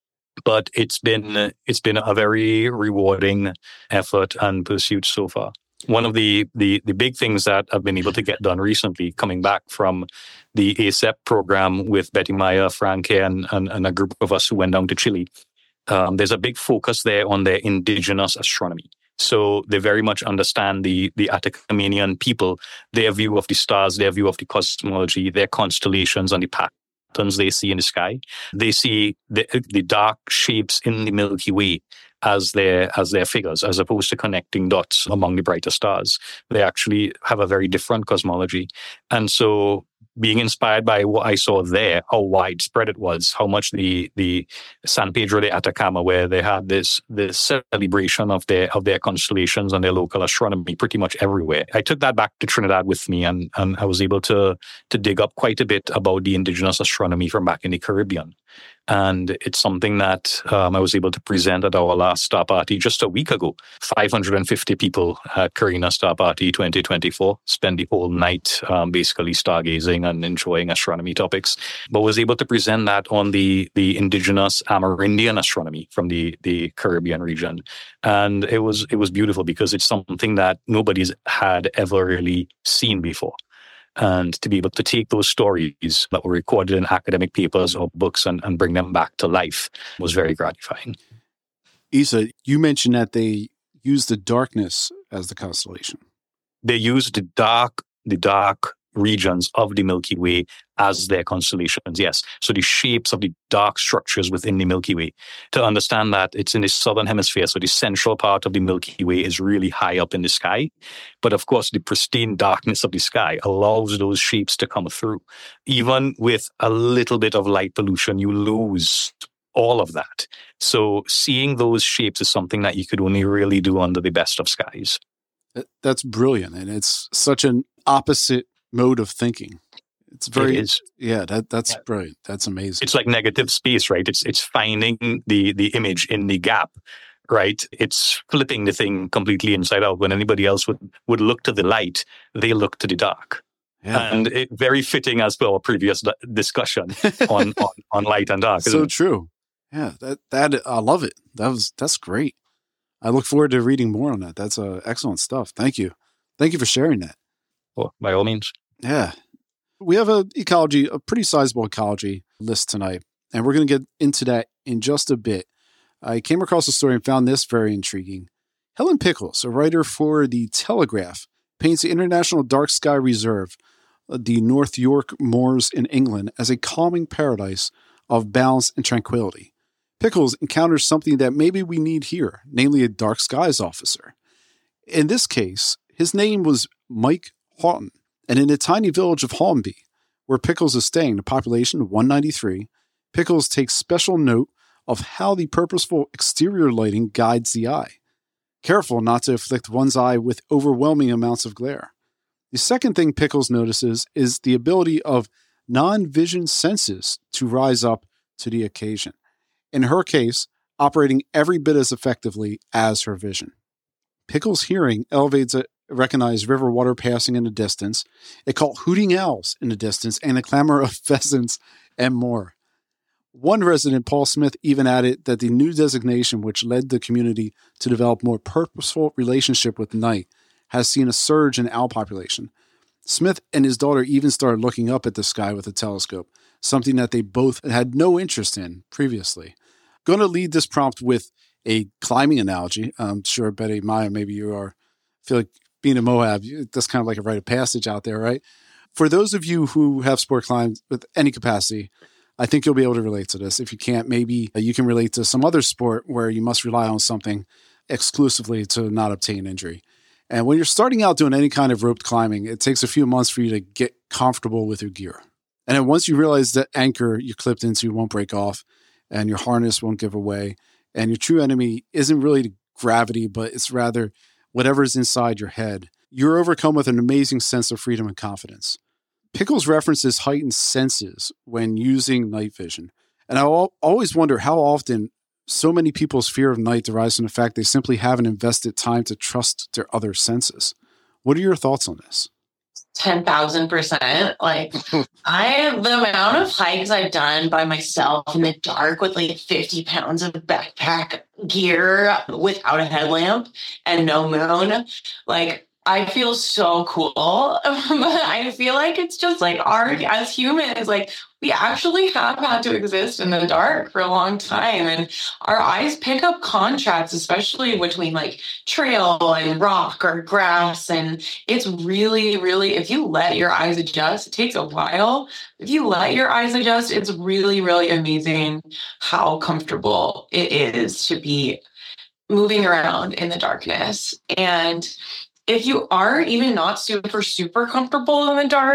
But it's been it's been a very rewarding effort and pursuit so far. One of the, the, the big things that I've been able to get done recently, coming back from the A C E P program with Betty Meyer, Frank, and, and, and a group of us who went down to Chile, um, there's a big focus there on their indigenous astronomy. So they very much understand the, the Atacamanian people, their view of the stars, their view of the cosmology, their constellations and the patterns they see in the sky. They see the, the dark shapes in the Milky Way as their as their figures, as opposed to connecting dots among the brighter stars. They actually have a very different cosmology. And so being inspired by what I saw there, how widespread it was, how much the the San Pedro de Atacama, where they had this this celebration of their of their constellations and their local astronomy pretty much everywhere. I took that back to Trinidad with me, and and I was able to to dig up quite a bit about the indigenous astronomy from back in the Caribbean. And it's something that um, I was able to present at our last Star Party just a week ago. five hundred fifty people at Carina Star Party twenty twenty-four spent the whole night um, basically stargazing and enjoying astronomy topics, but was able to present that on the the indigenous Amerindian astronomy from the, the Caribbean region. And it was it was beautiful because it's something that nobody's had ever really seen before. And to be able to take those stories that were recorded in academic papers or books and, and bring them back to life was very gratifying. Isa, you mentioned that they use the darkness as the constellation. They use the dark, the dark regions of the Milky Way as their constellations, yes. So the shapes of the dark structures within the Milky Way. To understand that it's in the southern hemisphere, so the central part of the Milky Way is really high up in the sky. But of course, the pristine darkness of the sky allows those shapes to come through. Even with a little bit of light pollution, you lose all of that. So seeing those shapes is something that you could only really do under the best of skies. That's brilliant. And it's such an opposite mode of thinking. It's very, it is. yeah, that that's yeah. brilliant. That's amazing. It's like negative space, right? It's it's finding the the image in the gap, right? It's flipping the thing completely inside out. When anybody else would, would look to the light, they look to the dark. Yeah. And it, very fitting as per our previous discussion on, on, on light and dark. So it? true. Yeah, that that I love it. That was that's great. I look forward to reading more on that. That's uh, excellent stuff. Thank you. Thank you for sharing that. Well, by all means. Yeah. We have a ecology, a pretty sizable ecology list tonight, and we're going to get into that in just a bit. I came across a story and found this very intriguing. Helen Pickles, a writer for The Telegraph, paints the International Dark Sky Reserve, the North York Moors in England, as a calming paradise of balance and tranquility. Pickles encounters something that maybe we need here, namely a dark skies officer. In this case, his name was Mike Houghton, and in the tiny village of Holmby, where Pickles is staying, the population one ninety-three, Pickles takes special note of how the purposeful exterior lighting guides the eye, careful not to afflict one's eye with overwhelming amounts of glare. The second thing Pickles notices is the ability of non-vision senses to rise up to the occasion. In her case, operating every bit as effectively as her vision. Pickles' hearing elevates a recognized river water passing in the distance. It caught hooting owls in the distance and the clamor of pheasants and more. One resident, Paul Smith, even added that the new designation, which led the community to develop more purposeful relationship with night, has seen a surge in owl population. Smith and his daughter even started looking up at the sky with a telescope, something that they both had no interest in previously. Going to lead this prompt with a climbing analogy. I'm sure, Betty, Maya, maybe you are, feel like being a Moab, that's kind of like a rite of passage out there, right? For those of you who have sport climbed with any capacity, I think you'll be able to relate to this. If you can't, maybe you can relate to some other sport where you must rely on something exclusively to not obtain injury. And when you're starting out doing any kind of roped climbing, it takes a few months for you to get comfortable with your gear. And then once you realize that anchor you're clipped into won't break off and your harness won't give away, and your true enemy isn't really gravity, but it's rather whatever's inside your head, you're overcome with an amazing sense of freedom and confidence. Pickles references heightened senses when using night vision. And I always wonder how often so many people's fear of night derives from the fact they simply haven't invested time to trust their other senses. What are your thoughts on this? ten thousand percent. Like, I, the amount of hikes I've done by myself in the dark with like fifty pounds of backpack gear without a headlamp and no moon, like, I feel so cool. But I feel like it's just like our, as humans, like, we actually have had to exist in the dark for a long time. And our eyes pick up contrasts, especially between like trail and rock or grass. And it's really, really, if you let your eyes adjust, it takes a while. If you let your eyes adjust, it's really, really amazing how comfortable it is to be moving around in the darkness. And if you are even not super, super comfortable in the dark,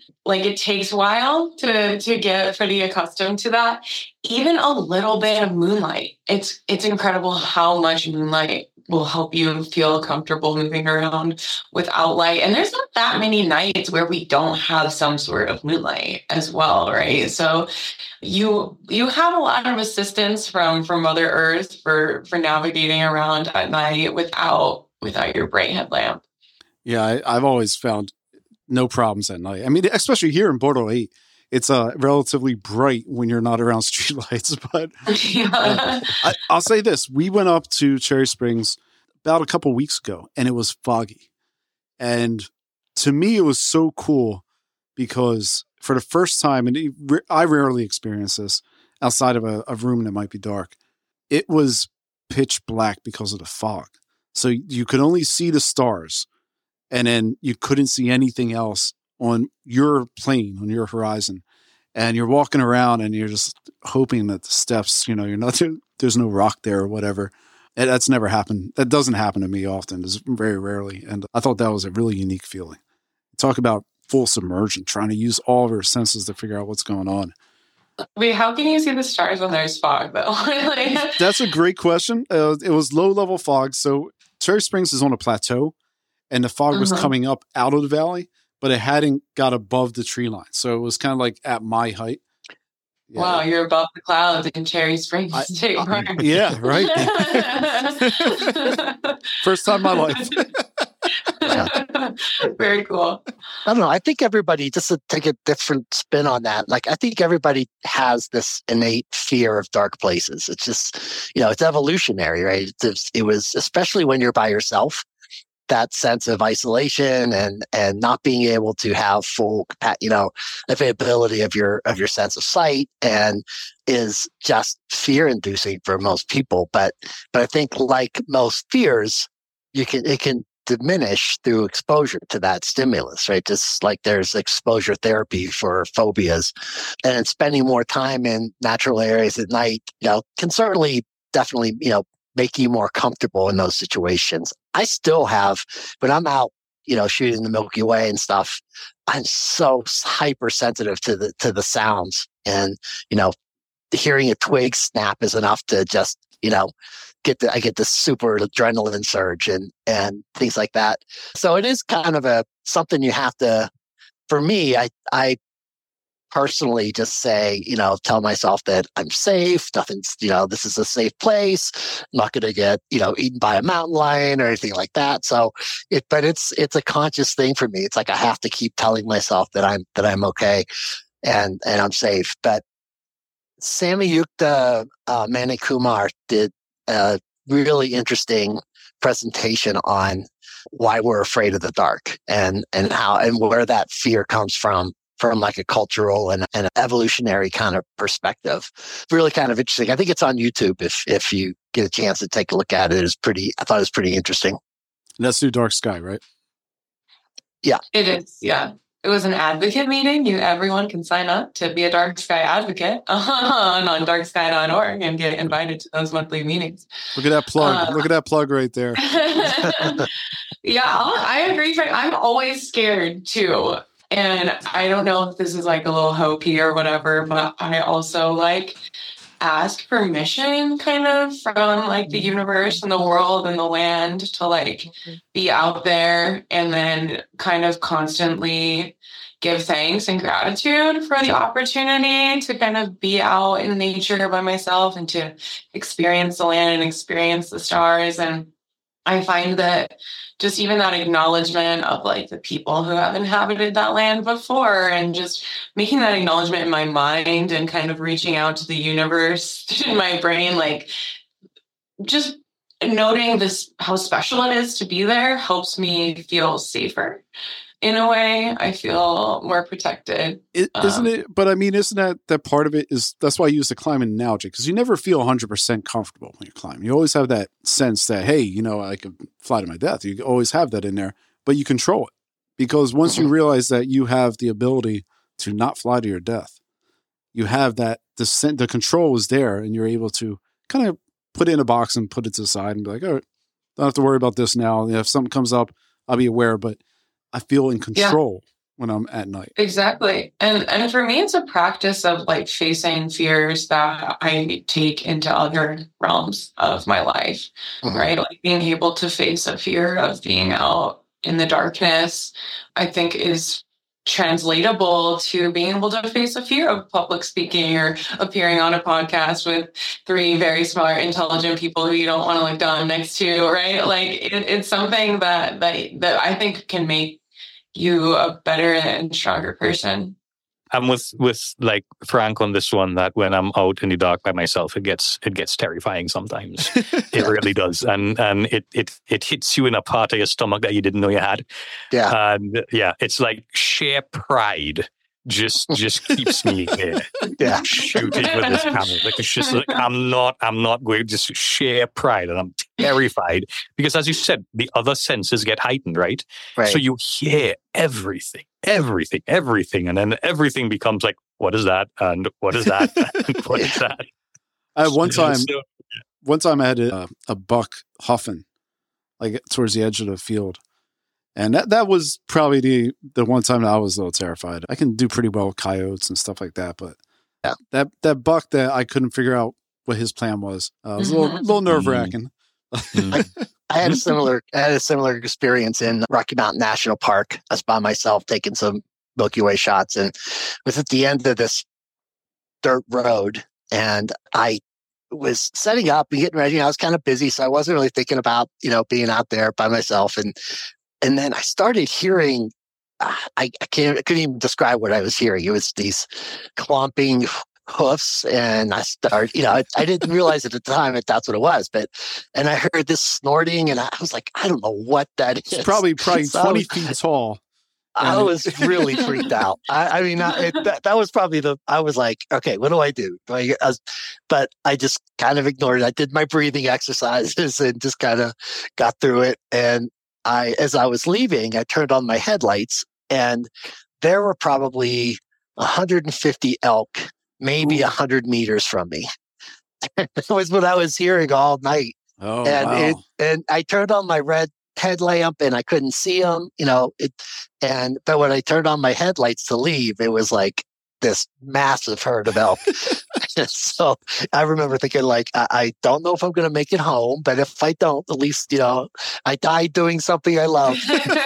like it takes a while to to get pretty accustomed to that. Even a little bit of moonlight. It's it's incredible how much moonlight will help you feel comfortable moving around without light. And there's not that many nights where we don't have some sort of moonlight as well, right? So you you have a lot of assistance from from Mother Earth for for navigating around at night without without your bright headlamp. Yeah, I, I've always found no problems at night. I mean, especially here in Bordeaux eight, it's uh, relatively bright when you're not around streetlights. But yeah. uh, I, I'll say this. We went up to Cherry Springs about a couple weeks ago, and it was foggy. And to me, it was so cool because for the first time, and it, I rarely experience this outside of a, a room that might be dark, it was pitch black because of the fog. So you could only see the stars, and then you couldn't see anything else on your plane, on your horizon. And you're walking around and you're just hoping that the steps, you know, you're not, there's no rock there or whatever. And that's never happened. That doesn't happen to me often. It's very rarely. And I thought that was a really unique feeling. Talk about full submersion, trying to use all of our senses to figure out what's going on. Wait, how can you see the stars when there's fog, though? Like... That's a great question. Uh, it was low-level fog. So Cherry Springs is on a plateau, and the fog was uh-huh. coming up out of the valley, but it hadn't got above the tree line. So it was kind of like at my height. Yeah. Wow, you're above the clouds in Cherry Springs I, State Park. I, yeah, right. First time in my life. Very cool. I don't know. I think everybody, just to take a different spin on that, like I think everybody has this innate fear of dark places. It's just, you know, it's evolutionary, right? It's, it was, especially when you're by yourself, that sense of isolation and and not being able to have full, you know, availability of your of your sense of sight, and is just fear inducing for most people. But but I think, like most fears, you can it can diminish through exposure to that stimulus, right? Just like there's exposure therapy for phobias, and spending more time in natural areas at night, you know, can certainly definitely, you know, make you more comfortable in those situations. I still have, when I'm out, you know, shooting the Milky Way and stuff, I'm so hypersensitive to the to the sounds, and you know, hearing a twig snap is enough to just, you know, get the I get this super adrenaline surge and and things like that. So it is kind of a something you have to. For me, I I. personally just say, you know, tell myself that I'm safe. Nothing's, you know, this is a safe place. I'm not going to get, you know, eaten by a mountain lion or anything like that. So it, but it's, it's a conscious thing for me. It's like, I have to keep telling myself that I'm, that I'm okay and, and I'm safe. But Samyukta uh, Manikumar did a really interesting presentation on why we're afraid of the dark and, and how, and where that fear comes from. From like a cultural and an evolutionary kind of perspective. Really kind of interesting. I think it's on YouTube if if you get a chance to take a look at it. It's pretty, I thought it was pretty interesting. And that's through Dark Sky, right? Yeah. It is, yeah. It was an advocate meeting. You everyone can sign up to be a Dark Sky advocate on, on dark sky dot org and get invited to those monthly meetings. Look at that plug. Uh, Look at that plug right there. Yeah, I agree. I'm always scared too. And I don't know if this is like a little hokey or whatever, but I also like ask permission kind of from like the universe and the world and the land to like be out there, and then kind of constantly give thanks and gratitude for the opportunity to kind of be out in nature by myself and to experience the land and experience the stars. And I find that just even that acknowledgement of like the people who have inhabited that land before, and just making that acknowledgement in my mind and kind of reaching out to the universe in my brain, like just noting this, how special it is to be there, helps me feel safer. In a way, I feel more protected. It, isn't um, it? But I mean, isn't that that part of it is, that's why I use the climbing analogy, because you never feel one hundred percent comfortable when you climb. You always have that sense that, hey, you know, I could fly to my death. You always have that in there, but you control it. Because once you realize that you have the ability to not fly to your death, you have that, the, the control is there, and you're able to kind of put it in a box and put it to the side and be like, all right, don't have to worry about this now. If something comes up, I'll be aware, but I feel in control. when I'm at night. Exactly. And and for me, it's a practice of like facing fears that I take into other realms of my life, mm-hmm. right? Like being able to face a fear of being out in the darkness, I think is translatable to being able to face a fear of public speaking or appearing on a podcast with three very smart, intelligent people who you don't want to look down next to, right? Like it, it's something that, that that I think can make you a better and stronger person. I'm with with like Frank on this one, that when I'm out in the dark by myself, it gets it gets terrifying sometimes. It really does, and and it it it hits you in a part of your stomach that you didn't know you had. Yeah, and yeah, it's like sheer pride just just keeps me there. Yeah, shooting with this camera. Like it's just like I'm not I'm not going. Just sheer pride, and I'm terrified because, as you said, the other senses get heightened, right? Right. So you hear everything. Everything, everything, and then everything becomes like, what is that? And what is that? And what is that? I one time, so, one time I had a, a buck huffing, like towards the edge of the field, and that that was probably the the one time that I was a little terrified. I can do pretty well with coyotes and stuff like that, but yeah. that that buck that I couldn't figure out what his plan was, uh, it was a little, little nerve wracking. Mm-hmm. I had a similar, I had a similar experience in Rocky Mountain National Park. I was by myself taking some Milky Way shots, and it was at the end of this dirt road, and I was setting up and getting ready. I was kind of busy, so I wasn't really thinking about, you know, being out there by myself. And and then I started hearing, uh, I, I can't, I couldn't even describe what I was hearing. It was these clomping hoofs, and I started, you know, I, I didn't realize at the time that that's what it was, but, and I heard this snorting, and I was like, I don't know what that is. It's probably, probably so twenty was, feet tall. I was really freaked out. I, I mean, I, it, that, that was probably the, I was like, okay, what do I do? do I, I was, but I just kind of ignored it. I did my breathing exercises and just kind of got through it. And I, as I was leaving, I turned on my headlights, and there were probably one hundred fifty elk maybe a hundred meters from me. That was what I was hearing all night. Oh, and wow. it, and I turned on my red headlamp, and I couldn't see them, you know, it, and, but when I turned on my headlights to leave, it was like this massive herd of elk. So I remember thinking, like, I, I don't know if I'm going to make it home, but if I don't, at least, you know, I died doing something I love.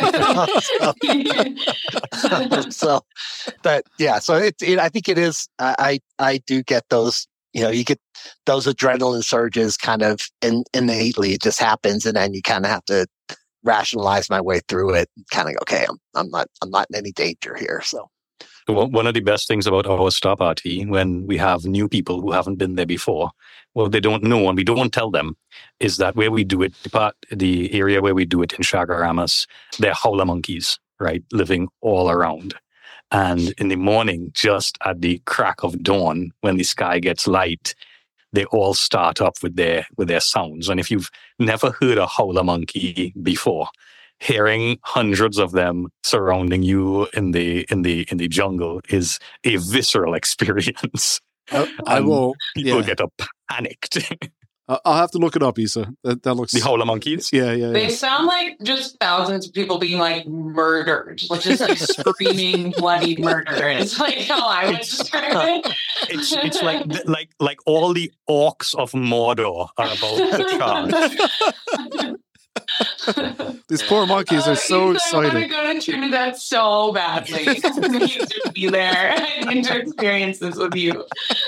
so, so, but yeah, so it, it, I think it is, I, I do get those, you know, you get those adrenaline surges kind of in, innately. It just happens. And then you kind of have to rationalize my way through it and kind of go, okay, I'm, I'm not, I'm not in any danger here. So. One of the best things about our Stop R T, when we have new people who haven't been there before, well, they don't know and we don't tell them, is that where we do it, the part, the area where we do it in Chaguaramas, they're howler monkeys, right, living all around. And in the morning, just at the crack of dawn, when the sky gets light, they all start up with their with their sounds. And if you've never heard a howler monkey before, hearing hundreds of them surrounding you in the in the in the jungle is a visceral experience. I, I will. People Yeah. get up panicked. I'll have to look it up, Issa. That, that looks. The howler monkeys. Yeah, yeah. They yeah. sound like just thousands of people being like murdered, like just like screaming bloody murder. It's like how I would describe it. It's it's like like like all the orcs of Mordor are about to charge. These poor monkeys are so uh, excited. I want to go to Trinidad so badly. I need to be there. I need to experience this with you.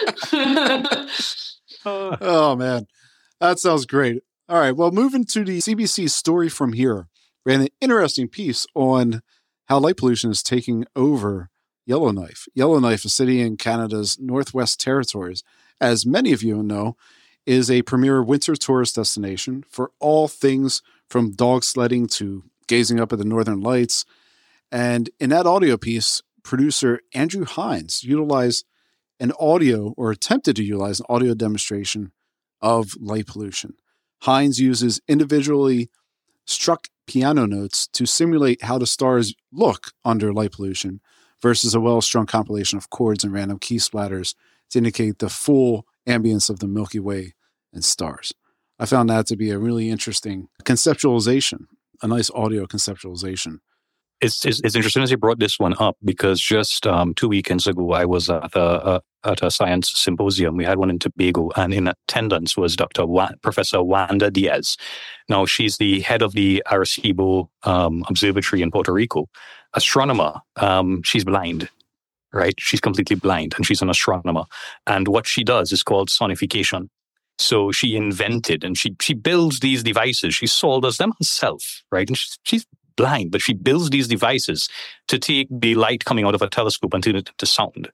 Oh, man. That sounds great. All right. Well, moving to the C B C Story From Here, ran an interesting piece on how light pollution is taking over Yellowknife. Yellowknife, a city in Canada's Northwest Territories, as many of you know, is a premier winter tourist destination for all things from dog sledding to gazing up at the northern lights. And in that audio piece, producer Andrew Hines utilized an audio or attempted to utilize an audio demonstration of light pollution. Hines uses individually struck piano notes to simulate how the stars look under light pollution versus a well-strung compilation of chords and random key splatters to indicate the full ambience of the Milky Way and stars. I found that to be a really interesting conceptualization, a nice audio conceptualization. It's, it's, it's interesting as you brought this one up because just um, two weekends ago, I was at a, a, at a science symposium. We had one in Tobago, and in attendance was Doctor Wa- Professor Wanda Diaz. Now, she's the head of the Arecibo um, Observatory in Puerto Rico, astronomer. Um, she's blind, right? She's completely blind, and she's an astronomer. And what she does is called sonification. So she invented and she she builds these devices. She solders them herself, right? And she's, she's blind, but she builds these devices to take the light coming out of a telescope and turn it into sound.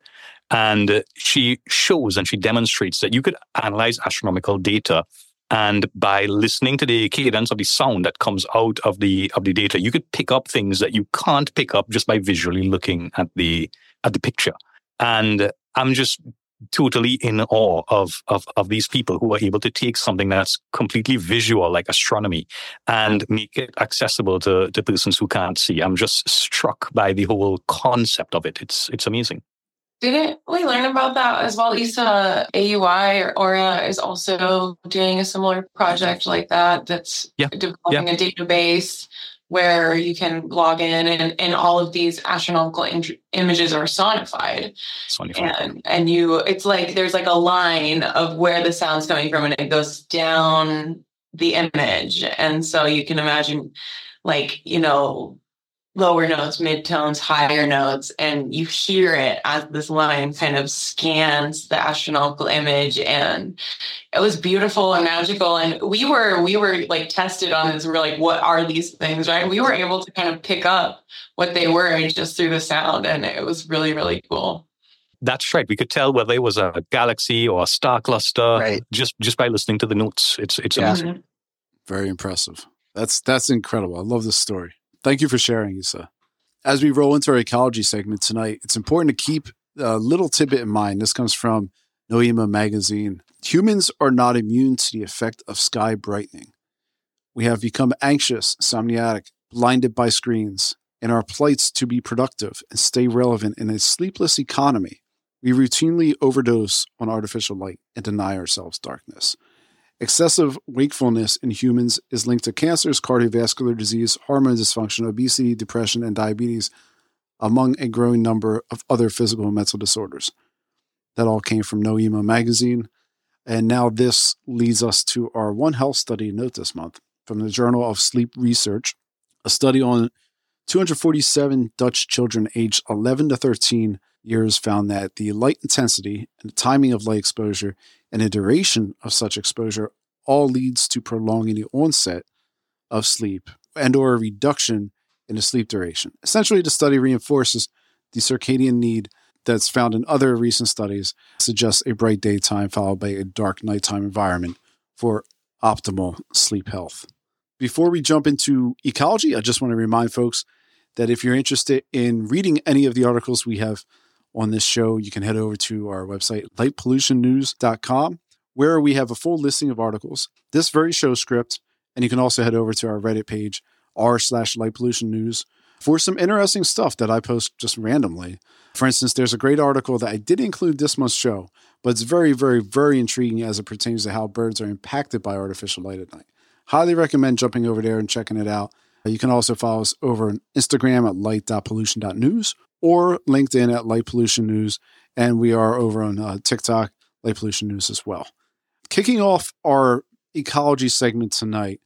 And she shows and she demonstrates that you could analyze astronomical data, and by listening to the cadence of the sound that comes out of the of the data, you could pick up things that you can't pick up just by visually looking at the at the picture. And I'm just totally in awe of, of of these people who are able to take something that's completely visual, like astronomy, and make it accessible to, to persons who can't see. I'm just struck by the whole concept of it. It's it's amazing. Didn't we learn about that as well? Lisa, A U I or Aura is also doing a similar project like that. That's yeah. developing yeah. a database where you can log in and, and all of these astronomical in- images are sonified. sonified. And and you, it's like there's like a line of where the sound's coming from, and it goes down the image. And so you can imagine, like, you know, lower notes, midtones, higher notes, and you hear it as this line kind of scans the astronomical image. And it was beautiful and magical. And we were, we were like tested on this. We were like, what are these things, right? We were able to kind of pick up what they were just through the sound. And it was really, really cool. That's right. We could tell whether it was a galaxy or a star cluster right. just, just by listening to the notes. It's, it's Yeah. amazing. Very impressive. That's, that's incredible. I love this story. Thank you for sharing, Isa. As we roll into our ecology segment tonight, it's important to keep a little tidbit in mind. This comes from Noema magazine. Humans are not immune to the effect of sky brightening. We have become anxious, insomniac, blinded by screens. In our plights to be productive and stay relevant in a sleepless economy, we routinely overdose on artificial light and deny ourselves darkness. Excessive wakefulness in humans is linked to cancers, cardiovascular disease, hormone dysfunction, obesity, depression, and diabetes, among a growing number of other physical and mental disorders. That all came from Noema magazine. And now this leads us to our One Health study note this month from the Journal of Sleep Research, a study on two hundred forty-seven Dutch children aged eleven to thirteen years found that the light intensity and the timing of light exposure and the duration of such exposure all leads to prolonging the onset of sleep and or a reduction in the sleep duration. Essentially, the study reinforces the circadian need that's found in other recent studies, suggests a bright daytime followed by a dark nighttime environment for optimal sleep health. Before we jump into ecology, I just want to remind folks that if you're interested in reading any of the articles we have on this show, you can head over to our website, light pollution news dot com, where we have a full listing of articles, this very show script, and you can also head over to our Reddit page, r slash light pollution news, for some interesting stuff that I post just randomly. For instance, there's a great article that I didn't include this month's show, but it's very, very, very intriguing as it pertains to how birds are impacted by artificial light at night. Highly recommend jumping over there and checking it out. You can also follow us over on Instagram at light dot pollution dot news or LinkedIn at Light Pollution News. And we are over on uh, TikTok, Light Pollution News as well. Kicking off our ecology segment tonight,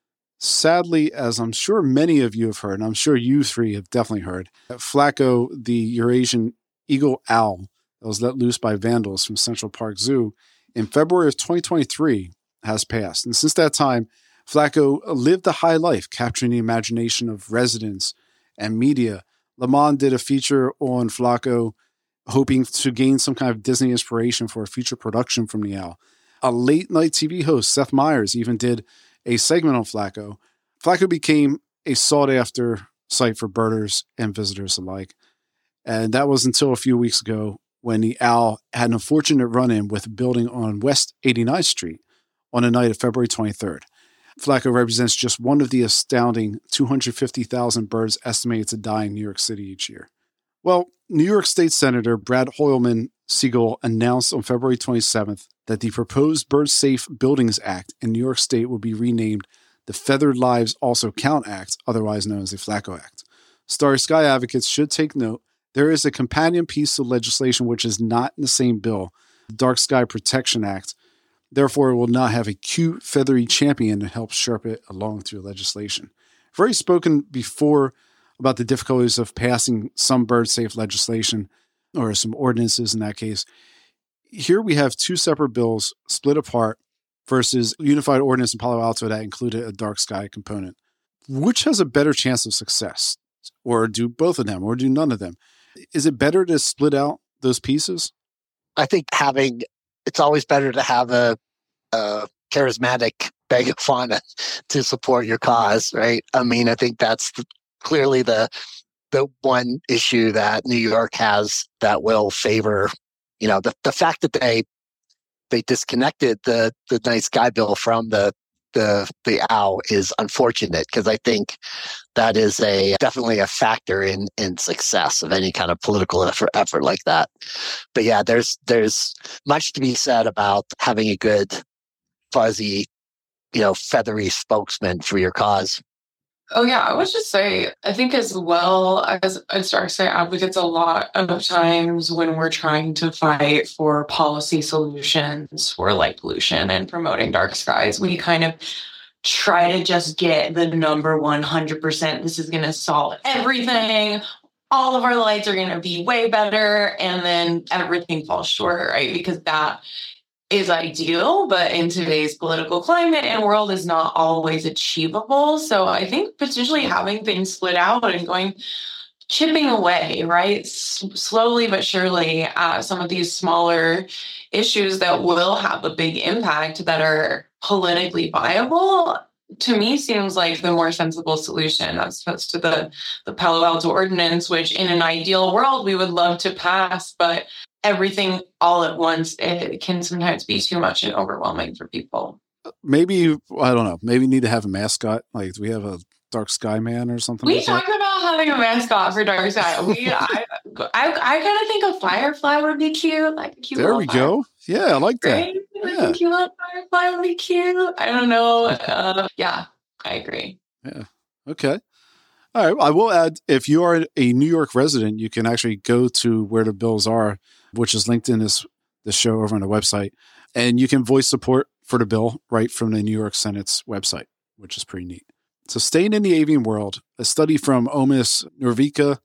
sadly, as I'm sure many of you have heard, and I'm sure you three have definitely heard, Flaco, the Eurasian eagle owl that was let loose by vandals from Central Park Zoo in February of twenty twenty-three has passed. And since that time, Flaco lived a high life, capturing the imagination of residents and media. Le Monde did a feature on Flaco, hoping to gain some kind of Disney inspiration for a future production from the owl. A late-night T V host, Seth Meyers, even did a segment on Flaco. Flaco became a sought-after site for birders and visitors alike. And that was until a few weeks ago when the owl had an unfortunate run-in with a building on West eighty-ninth Street on the night of February twenty-third. Flaco represents just one of the astounding two hundred fifty thousand birds estimated to die in New York City each year. Well, New York State Senator Brad Hoylman Siegel announced on February twenty-seventh that the proposed Bird Safe Buildings Act in New York State will be renamed the Feathered Lives Also Count Act, otherwise known as the Flaco Act. Starry Sky advocates should take note. There is a companion piece of legislation which is not in the same bill, the Dark Sky Protection Act. Therefore, it will not have a cute, feathery champion to help sharp it along through legislation. I've already spoken before about the difficulties of passing some bird-safe legislation, or some ordinances in that case. Here we have two separate bills split apart versus a unified ordinance in Palo Alto that included a dark sky component. Which has a better chance of success? Or do both of them, or do none of them? Is it better to split out those pieces? I think having, it's always better to have a, a charismatic megafauna to support your cause, right? I mean, I think that's the, clearly the the one issue that New York has that will favor, you know, the, the fact that they they disconnected the the night sky bill from the the the owl is unfortunate, because I think that is a definitely a factor in in success of any kind of political effort effort like that. But yeah, there's there's much to be said about having a good fuzzy, you know, feathery spokesman for your cause. Oh, yeah. I would just say, I think as well as, as Dark Sky advocates, a lot of times when we're trying to fight for policy solutions for light pollution and promoting dark skies, we kind of try to just get the number one hundred percent. This is going to solve everything. All of our lights are going to be way better. And then everything falls short, right? Because that is ideal, but in today's political climate and world is not always achievable. So I think potentially having things split out and going, chipping away, right, S- slowly but surely at some of these smaller issues that will have a big impact that are politically viable, to me seems like the more sensible solution as opposed to the, the Palo Alto Ordinance, which in an ideal world we would love to pass, but everything all at once, it can sometimes be too much and overwhelming for people. Maybe, I don't know, maybe need to have a mascot. Like, do we have a Dark Sky Man or something We like talked that? about having a mascot for Dark Sky. We, I, I, I kind of think a firefly would be cute. Like a cute There little we fire- go. Yeah, I like that. Right? Like Yeah. a cute little firefly would be cute. I don't know. Uh, yeah, I agree. Yeah. Okay. All right. I will add, if you are a New York resident, you can actually go to where the bills are, which is linked in this, this show over on the website. And you can voice support for the bill right from the New York Senate's website, which is pretty neat. So staying in the avian world, a study from Omis Norvica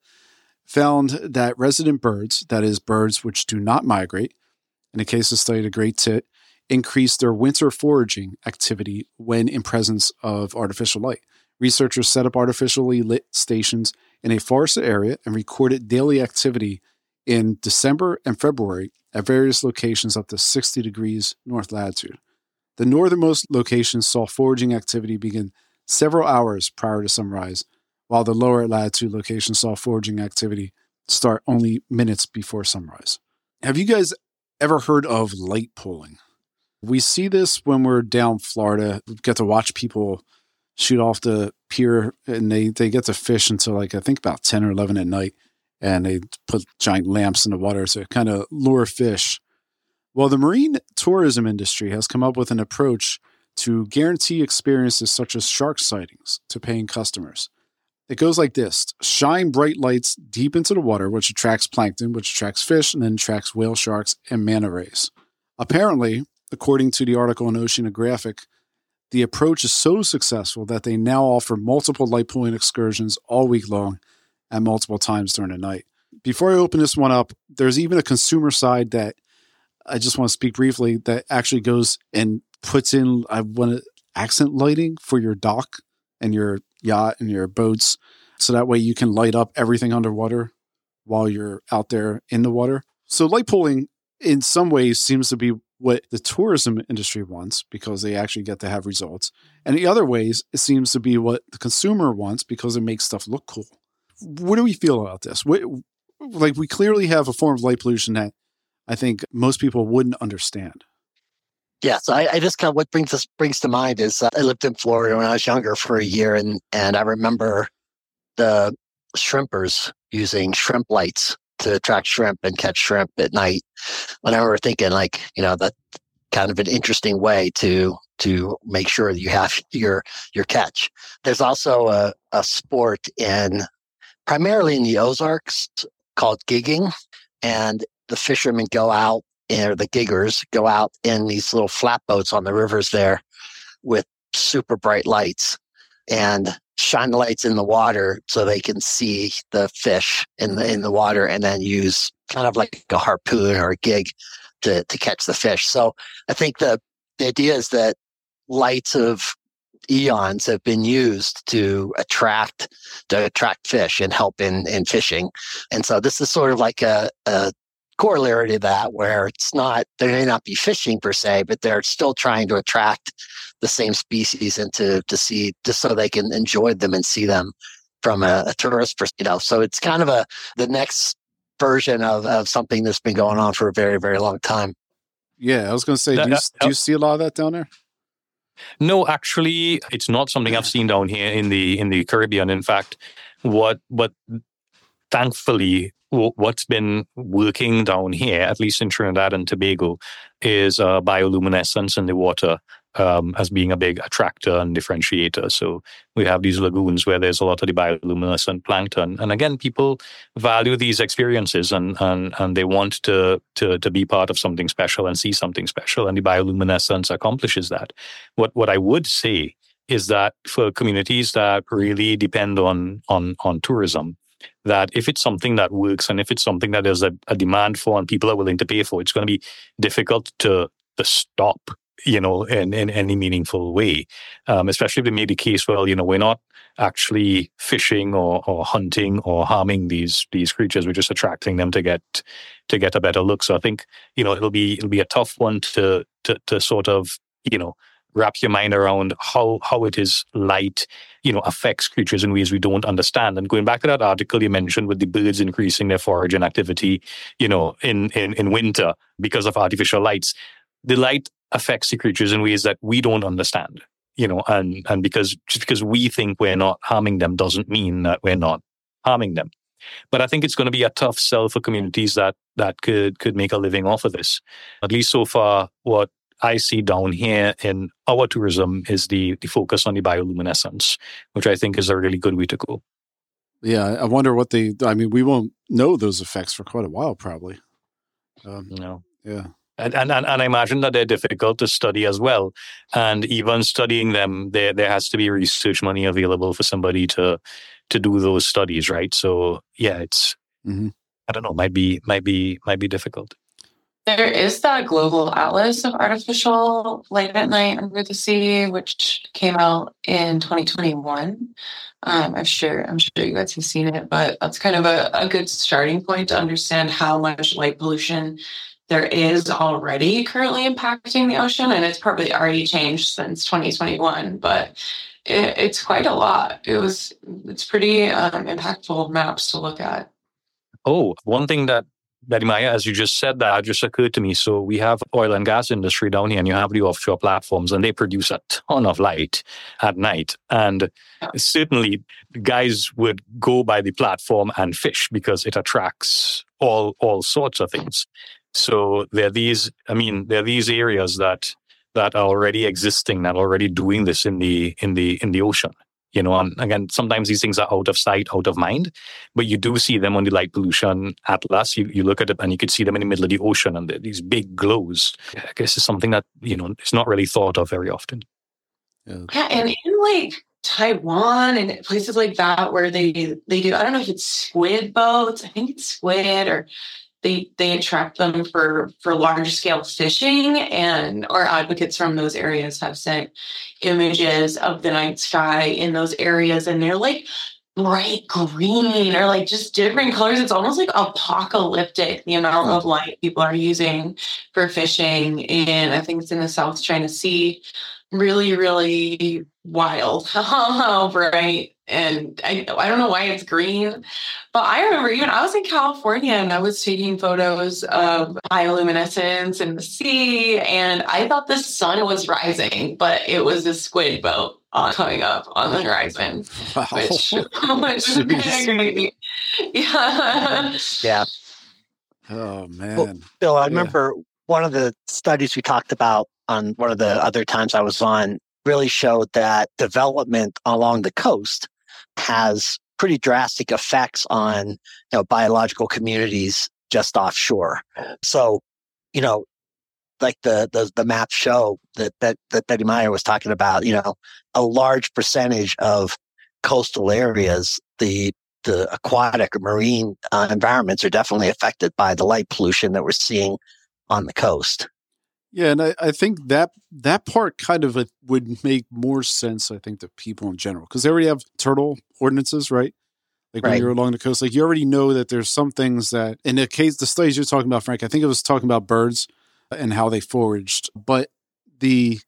found that resident birds, that is birds which do not migrate, in the case of the study, the great tit, increase their winter foraging activity when in presence of artificial light. Researchers set up artificially lit stations in a forested area and recorded daily activity in December and February at various locations up to sixty degrees north latitude. The northernmost locations saw foraging activity begin several hours prior to sunrise, while the lower latitude locations saw foraging activity start only minutes before sunrise. Have you guys ever heard of light pulling? We see this when we're down Florida. We get to watch people shoot off the pier, and they, they get to fish until like, I think about ten or eleven at night, and they put giant lamps in the water to kind of lure fish. Well, the marine tourism industry has come up with an approach to guarantee experiences such as shark sightings to paying customers. It goes like this: shine bright lights deep into the water, which attracts plankton, which attracts fish, and then attracts whale sharks and manta rays. Apparently, according to the article in Oceanographic, the approach is so successful that they now offer multiple light pulling excursions all week long and multiple times during the night. Before I open this one up, there's even a consumer side that I just want to speak briefly that actually goes and puts in, I want accent lighting for your dock and your yacht and your boats. So that way you can light up everything underwater while you're out there in the water. So light pulling in some ways seems to be what the tourism industry wants, because they actually get to have results. And in other ways, it seems to be what the consumer wants, because it makes stuff look cool. What do we feel about this? What, like, we clearly have a form of light pollution that I think most people wouldn't understand. Yeah, so I, I just kind of, what brings us brings to mind is uh, I lived in Florida when I was younger for a year, and and I remember the shrimpers using shrimp lights to attract shrimp and catch shrimp at night. And I remember thinking, like, you know, that kind of an interesting way to to make sure that you have your your catch. There's also a, a sport in primarily in the Ozarks called gigging. And the fishermen go out, or the giggers go out in these little flatboats on the rivers there with super bright lights and shine the lights in the water so they can see the fish in the in the water, and then use kind of like a harpoon or a gig to, to catch the fish. So I think the, the idea is that lights of eons have been used to attract to attract fish and help in, in fishing. And so this is sort of like a, a corollary to that, where it's not, they may not be fishing per se, but they're still trying to attract the same species and to, to see, just so they can enjoy them and see them from a, a tourist perspective. You know, so it's kind of a the next version of, of something that's been going on for a very, very long time. Yeah, I was going to say, that, do, you, that, do you see a lot of that down there? No, actually, it's not something I've seen down here in the in the Caribbean. In fact, what what thankfully what's been working down here, at least in Trinidad and Tobago, is uh, bioluminescence in the water um, as being a big attractor and differentiator. So we have these lagoons where there's a lot of the bioluminescent plankton. And again, people value these experiences and and, and they want to, to, to be part of something special and see something special. And the bioluminescence accomplishes that. What what I would say is that for communities that really depend on on on tourism, that if it's something that works and if it's something that there's a, a demand for and people are willing to pay for, it's going to be difficult to to stop, you know, in, in any meaningful way. Um, especially if they make the case, well, you know, we're not actually fishing or, or hunting or harming these these creatures. We're just attracting them to get to get a better look. So I think, you know, it'll be it'll be a tough one to to to sort of, you know, wrap your mind around how how it is light, you know, affects creatures in ways we don't understand. And going back to that article you mentioned with the birds increasing their foraging activity, you know, in, in, in winter because of artificial lights, the light affects the creatures in ways that we don't understand, you know, and, and because just because we think we're not harming them doesn't mean that we're not harming them. But I think it's going to be a tough sell for communities that that could could make a living off of this. At least so far, what I see down here in our tourism is the, the focus on the bioluminescence, which I think is a really good way to go. Yeah, I wonder what they, I mean, we won't know those effects for quite a while, probably. Um, no. Yeah. And, and and I imagine that they're difficult to study as well. And even studying them, there there has to be research money available for somebody to to do those studies, right? So yeah, it's, mm-hmm. I don't know, might be, might be, might be difficult. There is that global atlas of artificial light at night under the sea, which came out in twenty twenty-one. Um, I'm sure I'm sure you guys have seen it, but that's kind of a, a good starting point to understand how much light pollution there is already currently impacting the ocean. And it's probably already changed since twenty twenty-one, but it, it's quite a lot. It was, it's pretty um, impactful maps to look at. Oh, one thing that Betty Maya, as you just said, that just occurred to me. So we have oil and gas industry down here, and you have the offshore platforms, and they produce a ton of light at night. And certainly, guys would go by the platform and fish because it attracts all all sorts of things. So there are these. I mean, there are these areas that that are already existing, that are already doing this in the in the in the ocean. You know, and again, sometimes these things are out of sight, out of mind, but you do see them on the light pollution atlas. You you look at it and you could see them in the middle of the ocean and these big glows. I guess it's something that, you know, it's not really thought of very often. Yeah, yeah, and in like Taiwan and places like that where they they do, I don't know if it's squid boats, I think it's squid, or they they attract them for for large scale fishing, and our advocates from those areas have sent images of the night sky in those areas, and they're like bright green or like just different colors. It's almost like apocalyptic, the amount of light people are using for fishing. And I think it's in the South China Sea. Really, really wild how bright. And I, I don't know why it's green, but I remember even I was in California and I was taking photos of bioluminescence in the sea, and I thought the sun was rising, but it was a squid boat on, coming up on the horizon, wow. which, which is kind of crazy. Yeah. Yeah. Oh, man. Well, Bill, I remember yeah. one of the studies we talked about on one of the other times I was on really showed that development along the coast has pretty drastic effects on, you know, biological communities just offshore. So, you know, like the the, the maps show that, that that Betty Meyer was talking about, you know, a large percentage of coastal areas, the the aquatic or marine uh, environments are definitely affected by the light pollution that we're seeing on the coast. Yeah, and I, I think that that part kind of uh, would make more sense, I think, to people in general, because they already have turtle ordinances, right? Like when Right. you're along the coast, like you already know that there's some things that, in the case, the studies you're talking about, Frank, I think it was talking about birds and how they foraged, but the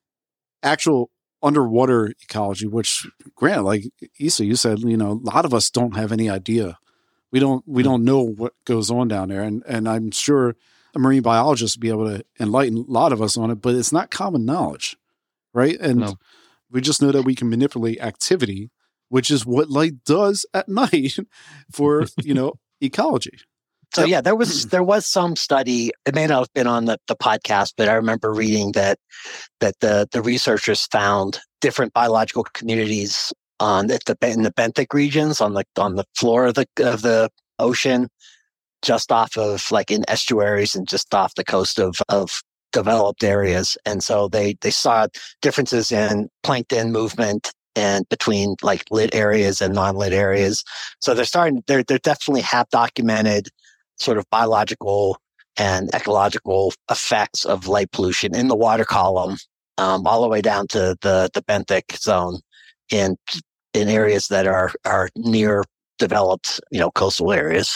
actual underwater ecology, which, granted, like Issa, you said, you know, a lot of us don't have any idea. We don't, we don't know what goes on down there, and and I'm sure a marine biologist would be able to enlighten a lot of us on it, but it's not common knowledge, right? And No. we just know that we can manipulate activity, which is what light does at night for, you know, ecology. So Yep. yeah, there was there was some study. It may not have been on the, the podcast, but I remember reading that that the the researchers found different biological communities on the, the in the benthic regions on the on the floor of the of the ocean, just off of like in estuaries and just off the coast of of developed areas. And so they they saw differences in plankton movement and between like lit areas and non-lit areas. So they're starting they're they definitely have documented sort of biological and ecological effects of light pollution in the water column, um, all the way down to the the benthic zone in in areas that are are near developed, you know, coastal areas.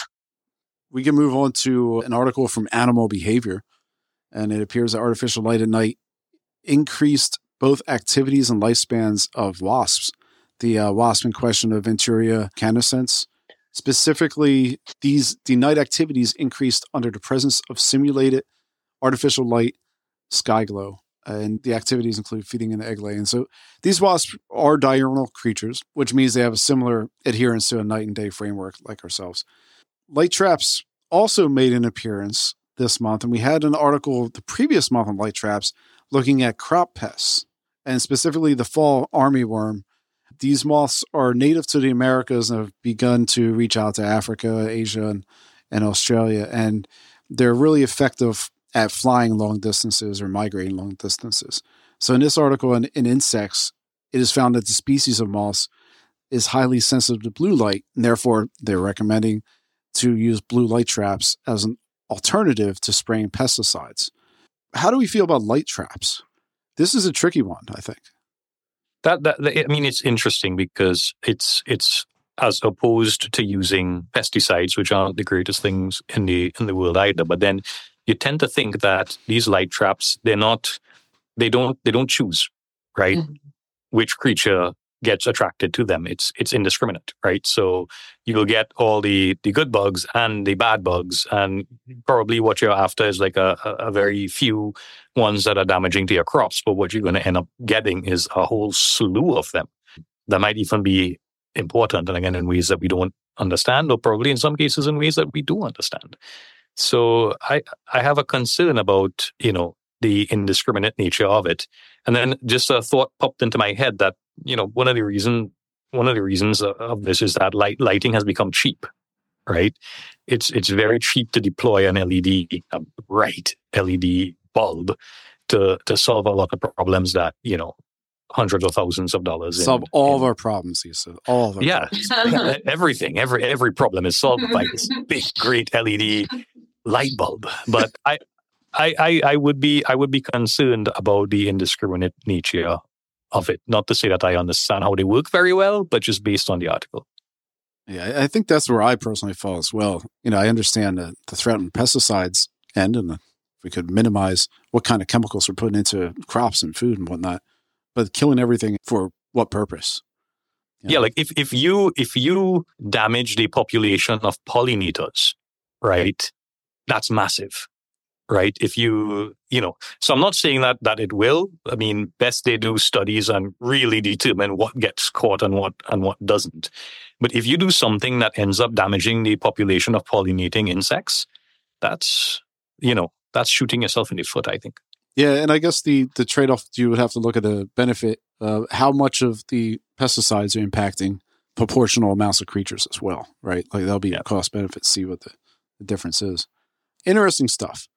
We can move on to an article from Animal Behavior, and it appears that artificial light at night increased both activities and lifespans of wasps. The uh, wasp in question of Venturia canescens. Specifically, these the night activities increased under the presence of simulated artificial light sky glow. And the activities include feeding in the egg laying. So these wasps are diurnal creatures, which means they have a similar adherence to a night and day framework like ourselves. Light traps also made an appearance this month, and we had an article the previous month on light traps looking at crop pests, and specifically the fall armyworm. These moths are native to the Americas and have begun to reach out to Africa, Asia, and, and Australia, and they're really effective at flying long distances or migrating long distances. So in this article in, in Insects, it is found that the species of moths is highly sensitive to blue light, and therefore they're recommending to use blue light traps as an alternative to spraying pesticides. How do we feel about light traps? This is a tricky one, I think. That, that I mean, it's interesting because it's it's as opposed to using pesticides, which aren't the greatest things in the in the world either. But then you tend to think that these light traps, they're not, they don't, they don't choose, right? Mm-hmm. Which creature gets attracted to them. It's it's indiscriminate, right? So you'll get all the the good bugs and the bad bugs, and probably what you're after is like a, a, a very few ones that are damaging to your crops. But what you're going to end up getting is a whole slew of them that might even be important, and again, in ways that we don't understand, or probably in some cases in ways that we do understand. So I I have a concern about, you know, the indiscriminate nature of it. And then just a thought popped into my head that, you know, one of the reason one of the reasons of this is that light lighting has become cheap, right? It's it's very cheap to deploy an L E D, a bright L E D bulb to to solve a lot of problems that, you know, hundreds of thousands of dollars. Solve in, all in, of our problems, Issa. All of our yeah, problems. everything, every every problem is solved by this big, great L E D light bulb. But I, I, I, I would be, I would be concerned about the indiscriminate nature of it. Not to say that I understand how they work very well, but just based on the article. Yeah, I think that's where I personally fall as well. You know, I understand the, the threat on pesticides end, and if we could minimize what kind of chemicals we're putting into crops and food and whatnot, but killing everything for what purpose? You know? Yeah, like if, if you if you damage the population of pollinators, right, that's massive, right? If you, you know, so I'm not saying that that it will. I mean, best they do studies and really determine what gets caught and what and what doesn't. But if you do something that ends up damaging the population of pollinating insects, that's, you know, that's shooting yourself in the foot, I think. Yeah, and I guess the, the trade-off, you would have to look at the benefit of how much of the pesticides are impacting proportional amounts of creatures as well, right? Like that'll be Yeah. a cost benefit, see what the, the difference is. Interesting stuff.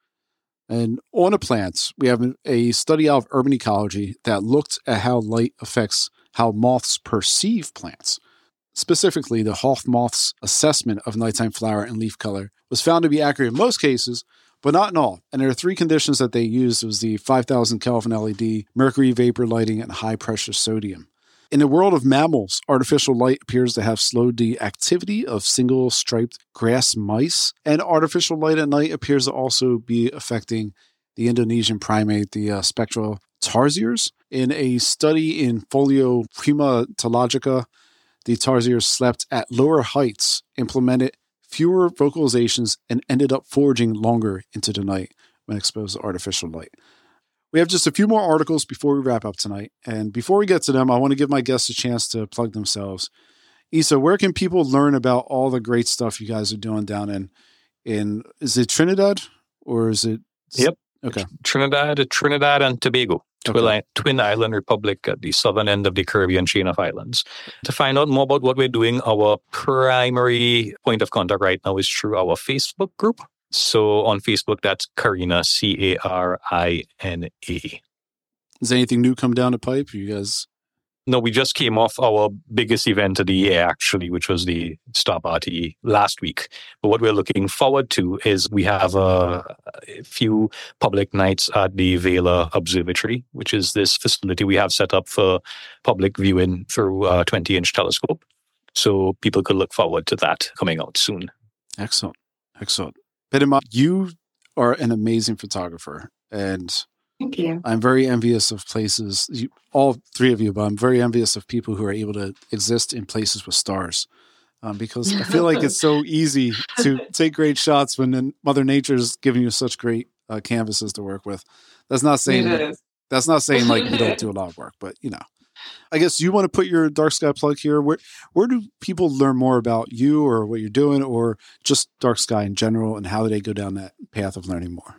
And on the plants, we have a study out of urban ecology that looked at how light affects how moths perceive plants. Specifically, the Hoff moth's assessment of nighttime flower and leaf color was found to be accurate in most cases, but not in all. And there are three conditions that they used. It was the five thousand Kelvin L E D, mercury vapor lighting, and high pressure sodium. In the world of mammals, artificial light appears to have slowed the activity of single-striped grass mice, and artificial light at night appears to also be affecting the Indonesian primate, the uh, spectral tarsiers. In a study in Folio Primatologica, the tarsiers slept at lower heights, implemented fewer vocalizations, and ended up foraging longer into the night when exposed to artificial light. We have just a few more articles before we wrap up tonight. And before we get to them, I want to give my guests a chance to plug themselves. Isa, where can people learn about all the great stuff you guys are doing down in, in is it Trinidad or is it? Yep. Okay. Trinidad, Trinidad and Tobago, Twin, Okay. Twin Island Republic at the southern end of the Caribbean chain of islands. To find out more about what we're doing, our primary point of contact right now is through our Facebook group. So on Facebook, that's Carina, C A R I N A. Is anything new come down the pipe? You guys? No, we just came off our biggest event of the year, actually, which was the Star Party last week. But what we're looking forward to is we have a, a few public nights at the Vela Observatory, which is this facility we have set up for public viewing through a twenty-inch telescope. So people could look forward to that coming out soon. Excellent. Excellent. Bedima, you are an amazing photographer, and Thank you. I'm very envious of places, you, all three of you, but I'm very envious of people who are able to exist in places with stars. Um, because I feel like it's so easy to take great shots when then Mother Nature's giving you such great uh, canvases to work with. That's not saying It that, is. that's not saying like you don't do a lot of work, but you know. I guess you want to put your Dark Sky plug here. Where where do people learn more about you or what you're doing, or just Dark Sky in general, and how do they go down that path of learning more?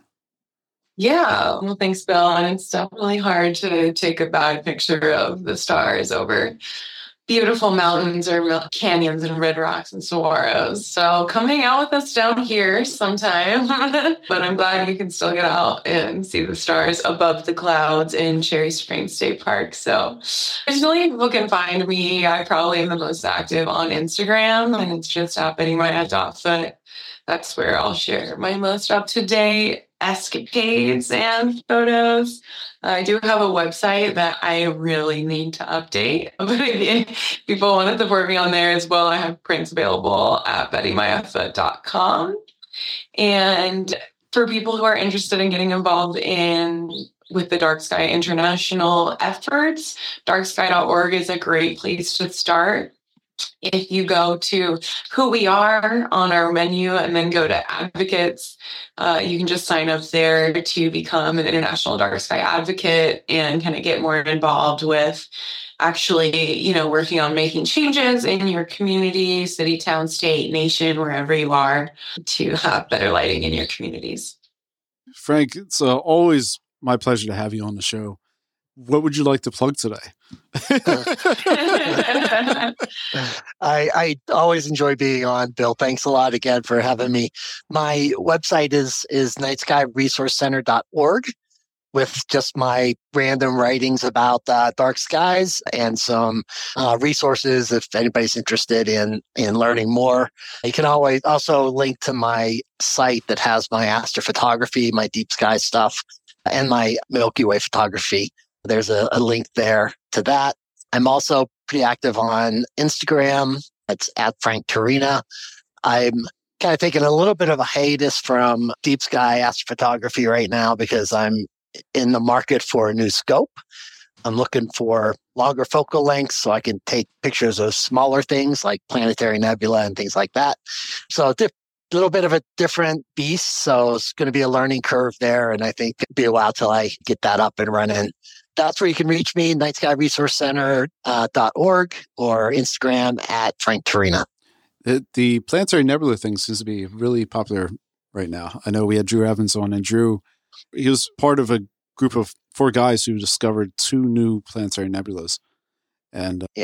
Yeah, well, thanks, Bill. And it's definitely hard to take a bad picture of the stars over beautiful mountains or real canyons and red rocks and saguaros. So come hang out with us down here sometime. But I'm glad you can still get out and see the stars above the clouds in Cherry Springs State Park. So originally, people can find me. I probably am the most active on Instagram, and it's just at Betty Maya dot foot. That's where I'll share my most up-to-date escapades and photos. I do have a website that I really need to update. But if people want to support me on there as well, I have prints available at betty maya foot dot com. And for people who are interested in getting involved in with the Dark Sky International efforts, dark sky dot org is a great place to start. If you go to who we are on our menu and then go to advocates, uh, you can just sign up there to become an International Dark Sky Advocate and kind of get more involved with actually, you know, working on making changes in your community, city, town, state, nation, wherever you are, to have better lighting in your communities. Frank, it's uh, always my pleasure to have you on the show. What would you like to plug today? I, I always enjoy being on, Bill. Thanks a lot again for having me. My website is is night sky resource center dot org with just my random writings about uh, dark skies and some uh, resources if anybody's interested in in learning more. You can always also link to my site that has my astrophotography, my deep sky stuff, and my Milky Way photography. There's a, a link there to that. I'm also pretty active on Instagram. It's at Frank Carina. I'm kind of taking a little bit of a hiatus from deep sky astrophotography right now because I'm in the market for a new scope. I'm looking for longer focal lengths so I can take pictures of smaller things like planetary nebula and things like that. So a diff- little bit of a different beast. So it's going to be a learning curve there. And I think it'll be a while till I get that up and running. That's where you can reach me, night sky resource center dot org or Instagram at Frank Carina. The, the planetary nebula thing seems to be really popular right now. I know we had Drew Evans on, and Drew, he was part of a group of four guys who discovered two new planetary nebulas. And uh, Yeah.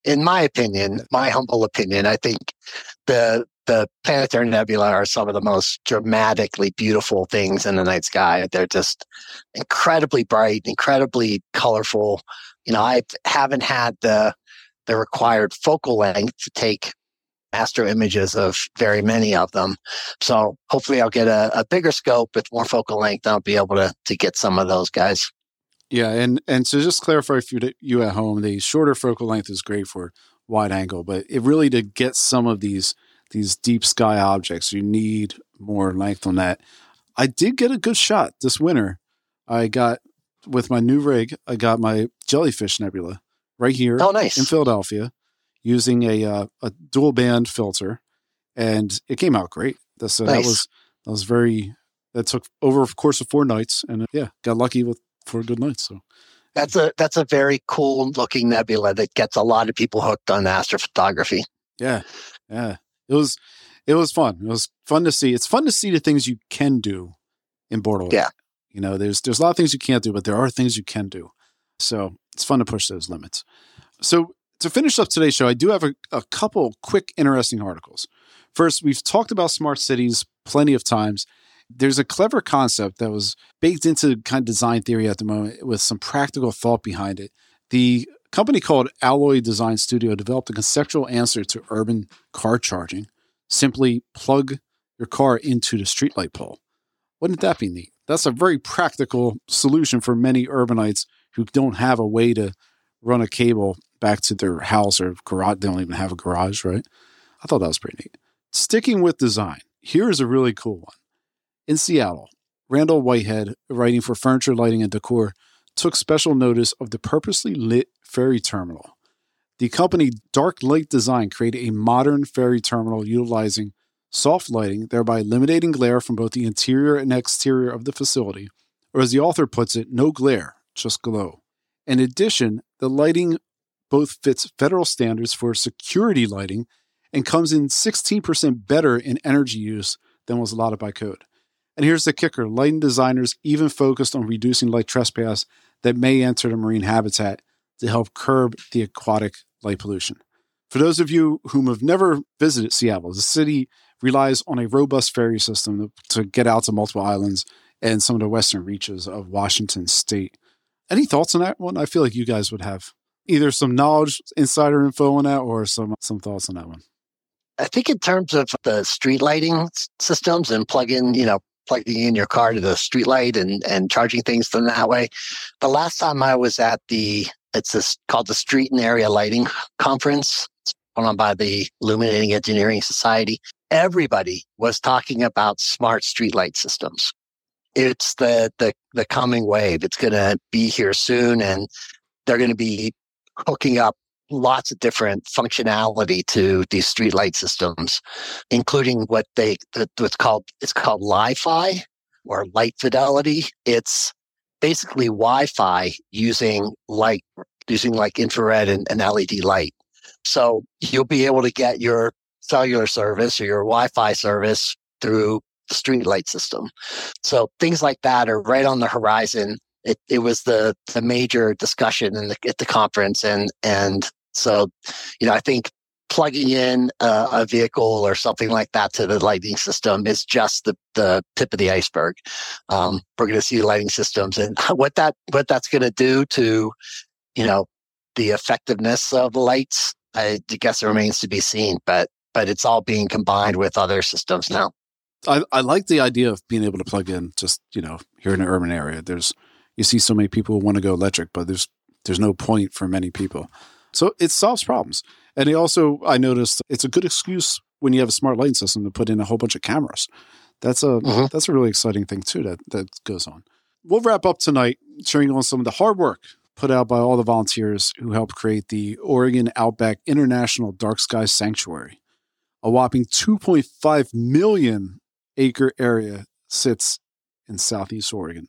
in my opinion, my humble opinion, I think the the Planetary Nebula are some of the most dramatically beautiful things in the night sky. They're just incredibly bright, incredibly colorful. You know, I haven't had the the required focal length to take astro images of very many of them. So hopefully I'll get a, a bigger scope with more focal length. I'll be able to to get some of those guys. Yeah, and and to just clarify for you, you at home, the shorter focal length is great for wide angle, but it really to get some of these these deep sky objects, you need more length on that. I did get a good shot this winter. I got with my new rig, I got my Jellyfish Nebula right here oh, nice. in Philadelphia using a uh, a dual band filter, and it came out great. So nice. that was that was very that took over a course of four nights, and uh, yeah, got lucky with four good nights. So that's a that's a very cool looking nebula that gets a lot of people hooked on astrophotography. Yeah, yeah, it was it was fun. It was fun to see. It's fun to see the things you can do in Bortle. Yeah, you know, there's there's a lot of things you can't do, but there are things you can do. So it's fun to push those limits. So to finish up today's show, I do have a, a couple quick, interesting articles. First, we've talked about smart cities plenty of times. There's a clever concept that was baked into kind of design theory at the moment with some practical thought behind it. The company called Alloy Design Studio developed a conceptual answer to urban car charging. Simply plug your car into the streetlight pole. Wouldn't that be neat? That's a very practical solution for many urbanites who don't have a way to run a cable back to their house or garage. They don't even have a garage, right? I thought that was pretty neat. Sticking with design, here is a really cool one. In Seattle, Randall Whitehead, writing for Furniture, Lighting, and Decor, took special notice of the purposely lit ferry terminal. The company Dark Light Design created a modern ferry terminal utilizing soft lighting, thereby eliminating glare from both the interior and exterior of the facility, or as the author puts it, no glare, just glow. In addition, the lighting both fits federal standards for security lighting and comes in sixteen percent better in energy use than was allotted by code. And here's the kicker. Lighting designers even focused on reducing light trespass that may enter the marine habitat to help curb the aquatic light pollution. For those of you whom have never visited Seattle, the city relies on a robust ferry system to get out to multiple islands and some of the western reaches of Washington state. Any thoughts on that one? I feel like you guys would have either some knowledge, insider info on that, or some some thoughts on that one. I think in terms of the street lighting systems and plug in, you know, plugging in your car to the street light and, and charging things from that way. The last time I was at the, it's this called the Street and Area Lighting Conference. It's put on by the Illuminating Engineering Society. Everybody was talking about smart street light systems. It's the, the, the coming wave. It's going to be here soon, and they're going to be hooking up lots of different functionality to these street light systems, including what they what's called it's called Li-Fi or light fidelity. It's basically Wi-Fi using light using like infrared and, and L E D light. So you'll be able to get your cellular service or your Wi-Fi service through the street light system. So things like that are right on the horizon. It it was the the major discussion in the, at the conference, and and so, you know, I think plugging in uh, a vehicle or something like that to the lighting system is just the, the tip of the iceberg. Um, we're going to see lighting systems, and what that what that's going to do to, you know, the effectiveness of the lights, I guess it remains to be seen. But but it's all being combined with other systems now. I, I like the idea of being able to plug in. Just, you know, here in an urban area, there's you see so many people who want to go electric, but there's there's no point for many people. So it solves problems. And it also, I noticed, it's a good excuse when you have a smart lighting system to put in a whole bunch of cameras. That's a mm-hmm. that's a really exciting thing too that, that goes on. We'll wrap up tonight sharing on some of the hard work put out by all the volunteers who helped create the Oregon Outback International Dark Sky Sanctuary. A whopping two point five million acre area sits in Southeast Oregon.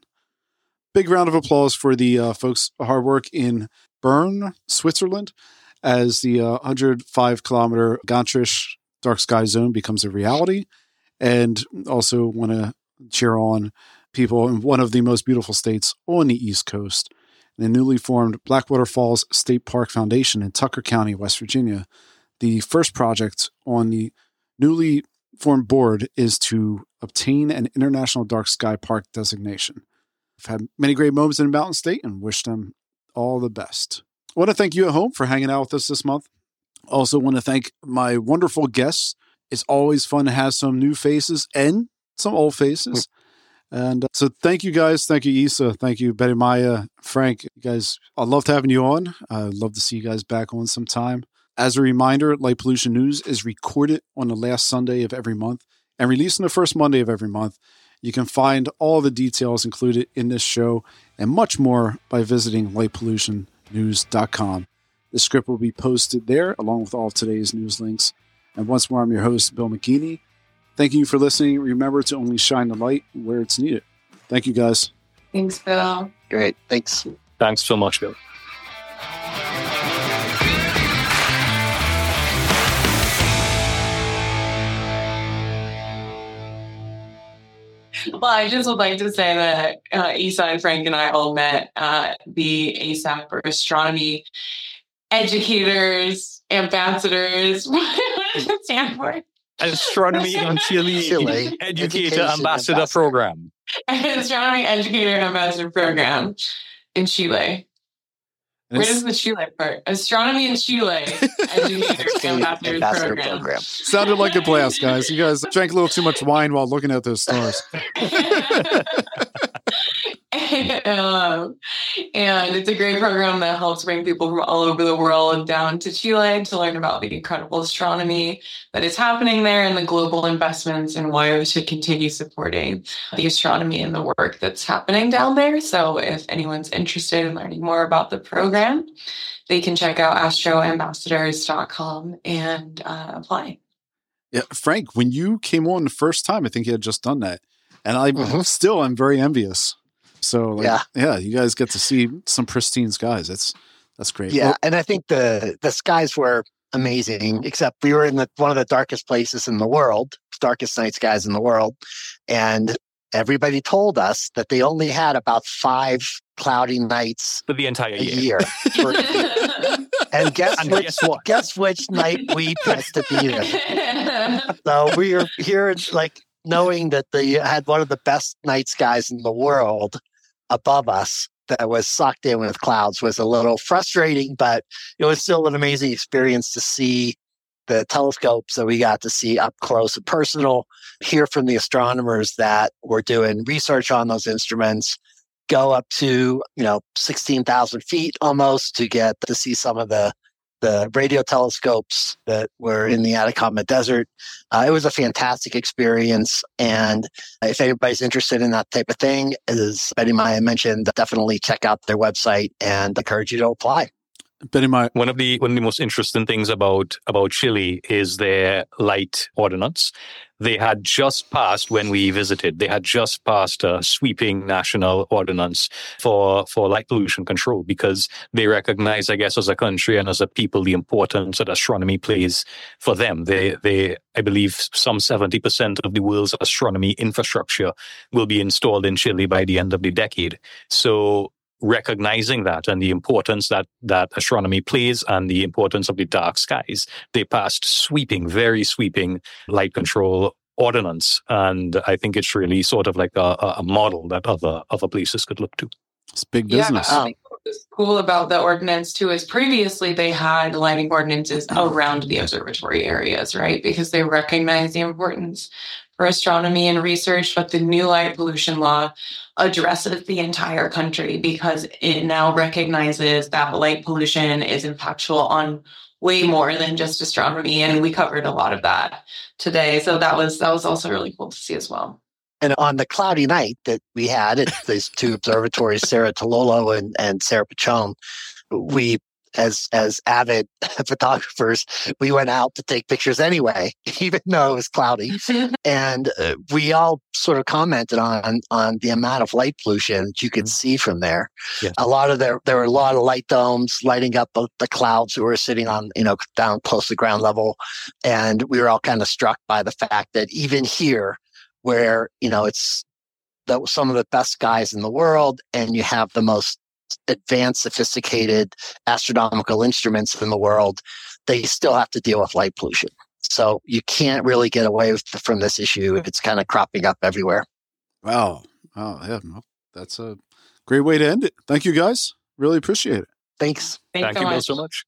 Big round of applause for the uh, folks' hard work in Bern, Switzerland, as the uh, one hundred five kilometer Gantrisch Dark Sky Zone becomes a reality. And also want to cheer on people in one of the most beautiful states on the East Coast and the newly formed Blackwater Falls State Park Foundation in Tucker County, West Virginia. The first project on the newly formed board is to obtain an International Dark Sky Park designation. I've had many great moments in Mountain State and wish them all the best. I want to thank you at home for hanging out with us this month. Also want to thank my wonderful guests. It's always fun to have some new faces and some old faces. And uh, so thank you guys. Thank you, Isa. Thank you, Betty Maya, Frank. You guys, I loved having you on. I'd love to see you guys back on sometime. As a reminder, Light Pollution News is recorded on the last Sunday of every month and released on the first Monday of every month. You can find all the details included in this show and much more by visiting light pollution news dot com. The script will be posted there along with all of today's news links. And once more, I'm your host, Bill McKinney. Thank you for listening. Remember to only shine the light where it's needed. Thank you, guys. Thanks, Bill. Great. Thanks. Thanks so much, Bill. Well, I just would like to say that uh, Isa and Frank and I all met at the A S A P, or Astronomy Educators, Ambassadors. What does it stand for? Astronomy and Chile, Chile Educator Education Ambassador, Ambassador. Program. Astronomy Educator Ambassador Program in Chile. And Where it's- does the Chile part? Astronomy in Chile Educator Ambassadors Ambassador Program. program. Sounded like a blast, guys. You guys drank a little too much wine while looking at those stars. um, and it's a great program that helps bring people from all over the world down to Chile to learn about the incredible astronomy that is happening there and the global investments and why we should continue supporting the astronomy and the work that's happening down there. So if anyone's interested in learning more about the program, they can check out astro ambassadors dot com and uh, apply. Yeah, Frank, when you came on the first time, I think you had just done that. And I Mhm. still am very envious. So, like, yeah. Yeah. yeah, you guys get to see some pristine skies. That's that's great. Yeah, Well, and I think the the skies were amazing. Except we were in the, one of the darkest places in the world, darkest night skies in the world, and everybody told us that they only had about five cloudy nights For the entire a year. year. For- and guess And which guess what? guess which night we picked to be there. So we are here, like knowing that they had one of the best night skies in the world above us that was sucked in with clouds was a little frustrating, but it was still an amazing experience to see the telescopes that we got to see up close and personal, hear from the astronomers that were doing research on those instruments, go up to, you know, sixteen thousand feet almost to get to see some of the the radio telescopes that were in the Atacama Desert. Uh, it was a fantastic experience. And if anybody's interested in that type of thing, as Betty Maya mentioned, definitely check out their website and encourage you to apply. Betty, my One of the one of the most interesting things about about Chile is their light ordinance. They had just passed, when we visited, they had just passed a sweeping national ordinance for for light pollution control, because they recognize, I guess, as a country and as a people, the importance that astronomy plays for them. They they I believe some seventy percent of the world's astronomy infrastructure will be installed in Chile by the end of the decade. So recognizing that and the importance that that astronomy plays and the importance of the dark skies, they passed sweeping, very sweeping light control ordinance. And I think it's really sort of like a, a model that other other places could look to. it's big business. Yeah, I think what's cool about the ordinance too is previously they had lighting ordinances around the observatory areas, right? Because they recognize the importance for astronomy and research, but the new light pollution law addresses the entire country because it now recognizes that light pollution is impactful on way more than just astronomy. And we covered a lot of that today. So that was that was also really cool to see as well. And on the cloudy night that we had at these two observatories, Cerro Tololo and, and Cerro Pachon, we, as as avid photographers, we went out to take pictures anyway, even though it was cloudy. And uh, we all sort of commented on on the amount of light pollution that you could see from there. Yeah. A lot of there, there were a lot of light domes lighting up the, the clouds that were sitting on, you know, down close to ground level. And we were all kind of struck by the fact that even here, where, you know, it's the, some of the best skies in the world and you have the most advanced, sophisticated astronomical instruments in the world, they still have to deal with light pollution. So you can't really get away with, from this issue. It's kind of cropping up everywhere. Wow. Oh, yeah. Well, that's a great way to end it. Thank you, guys. Really appreciate it. Thanks. Thanks Thank so you much. both so much.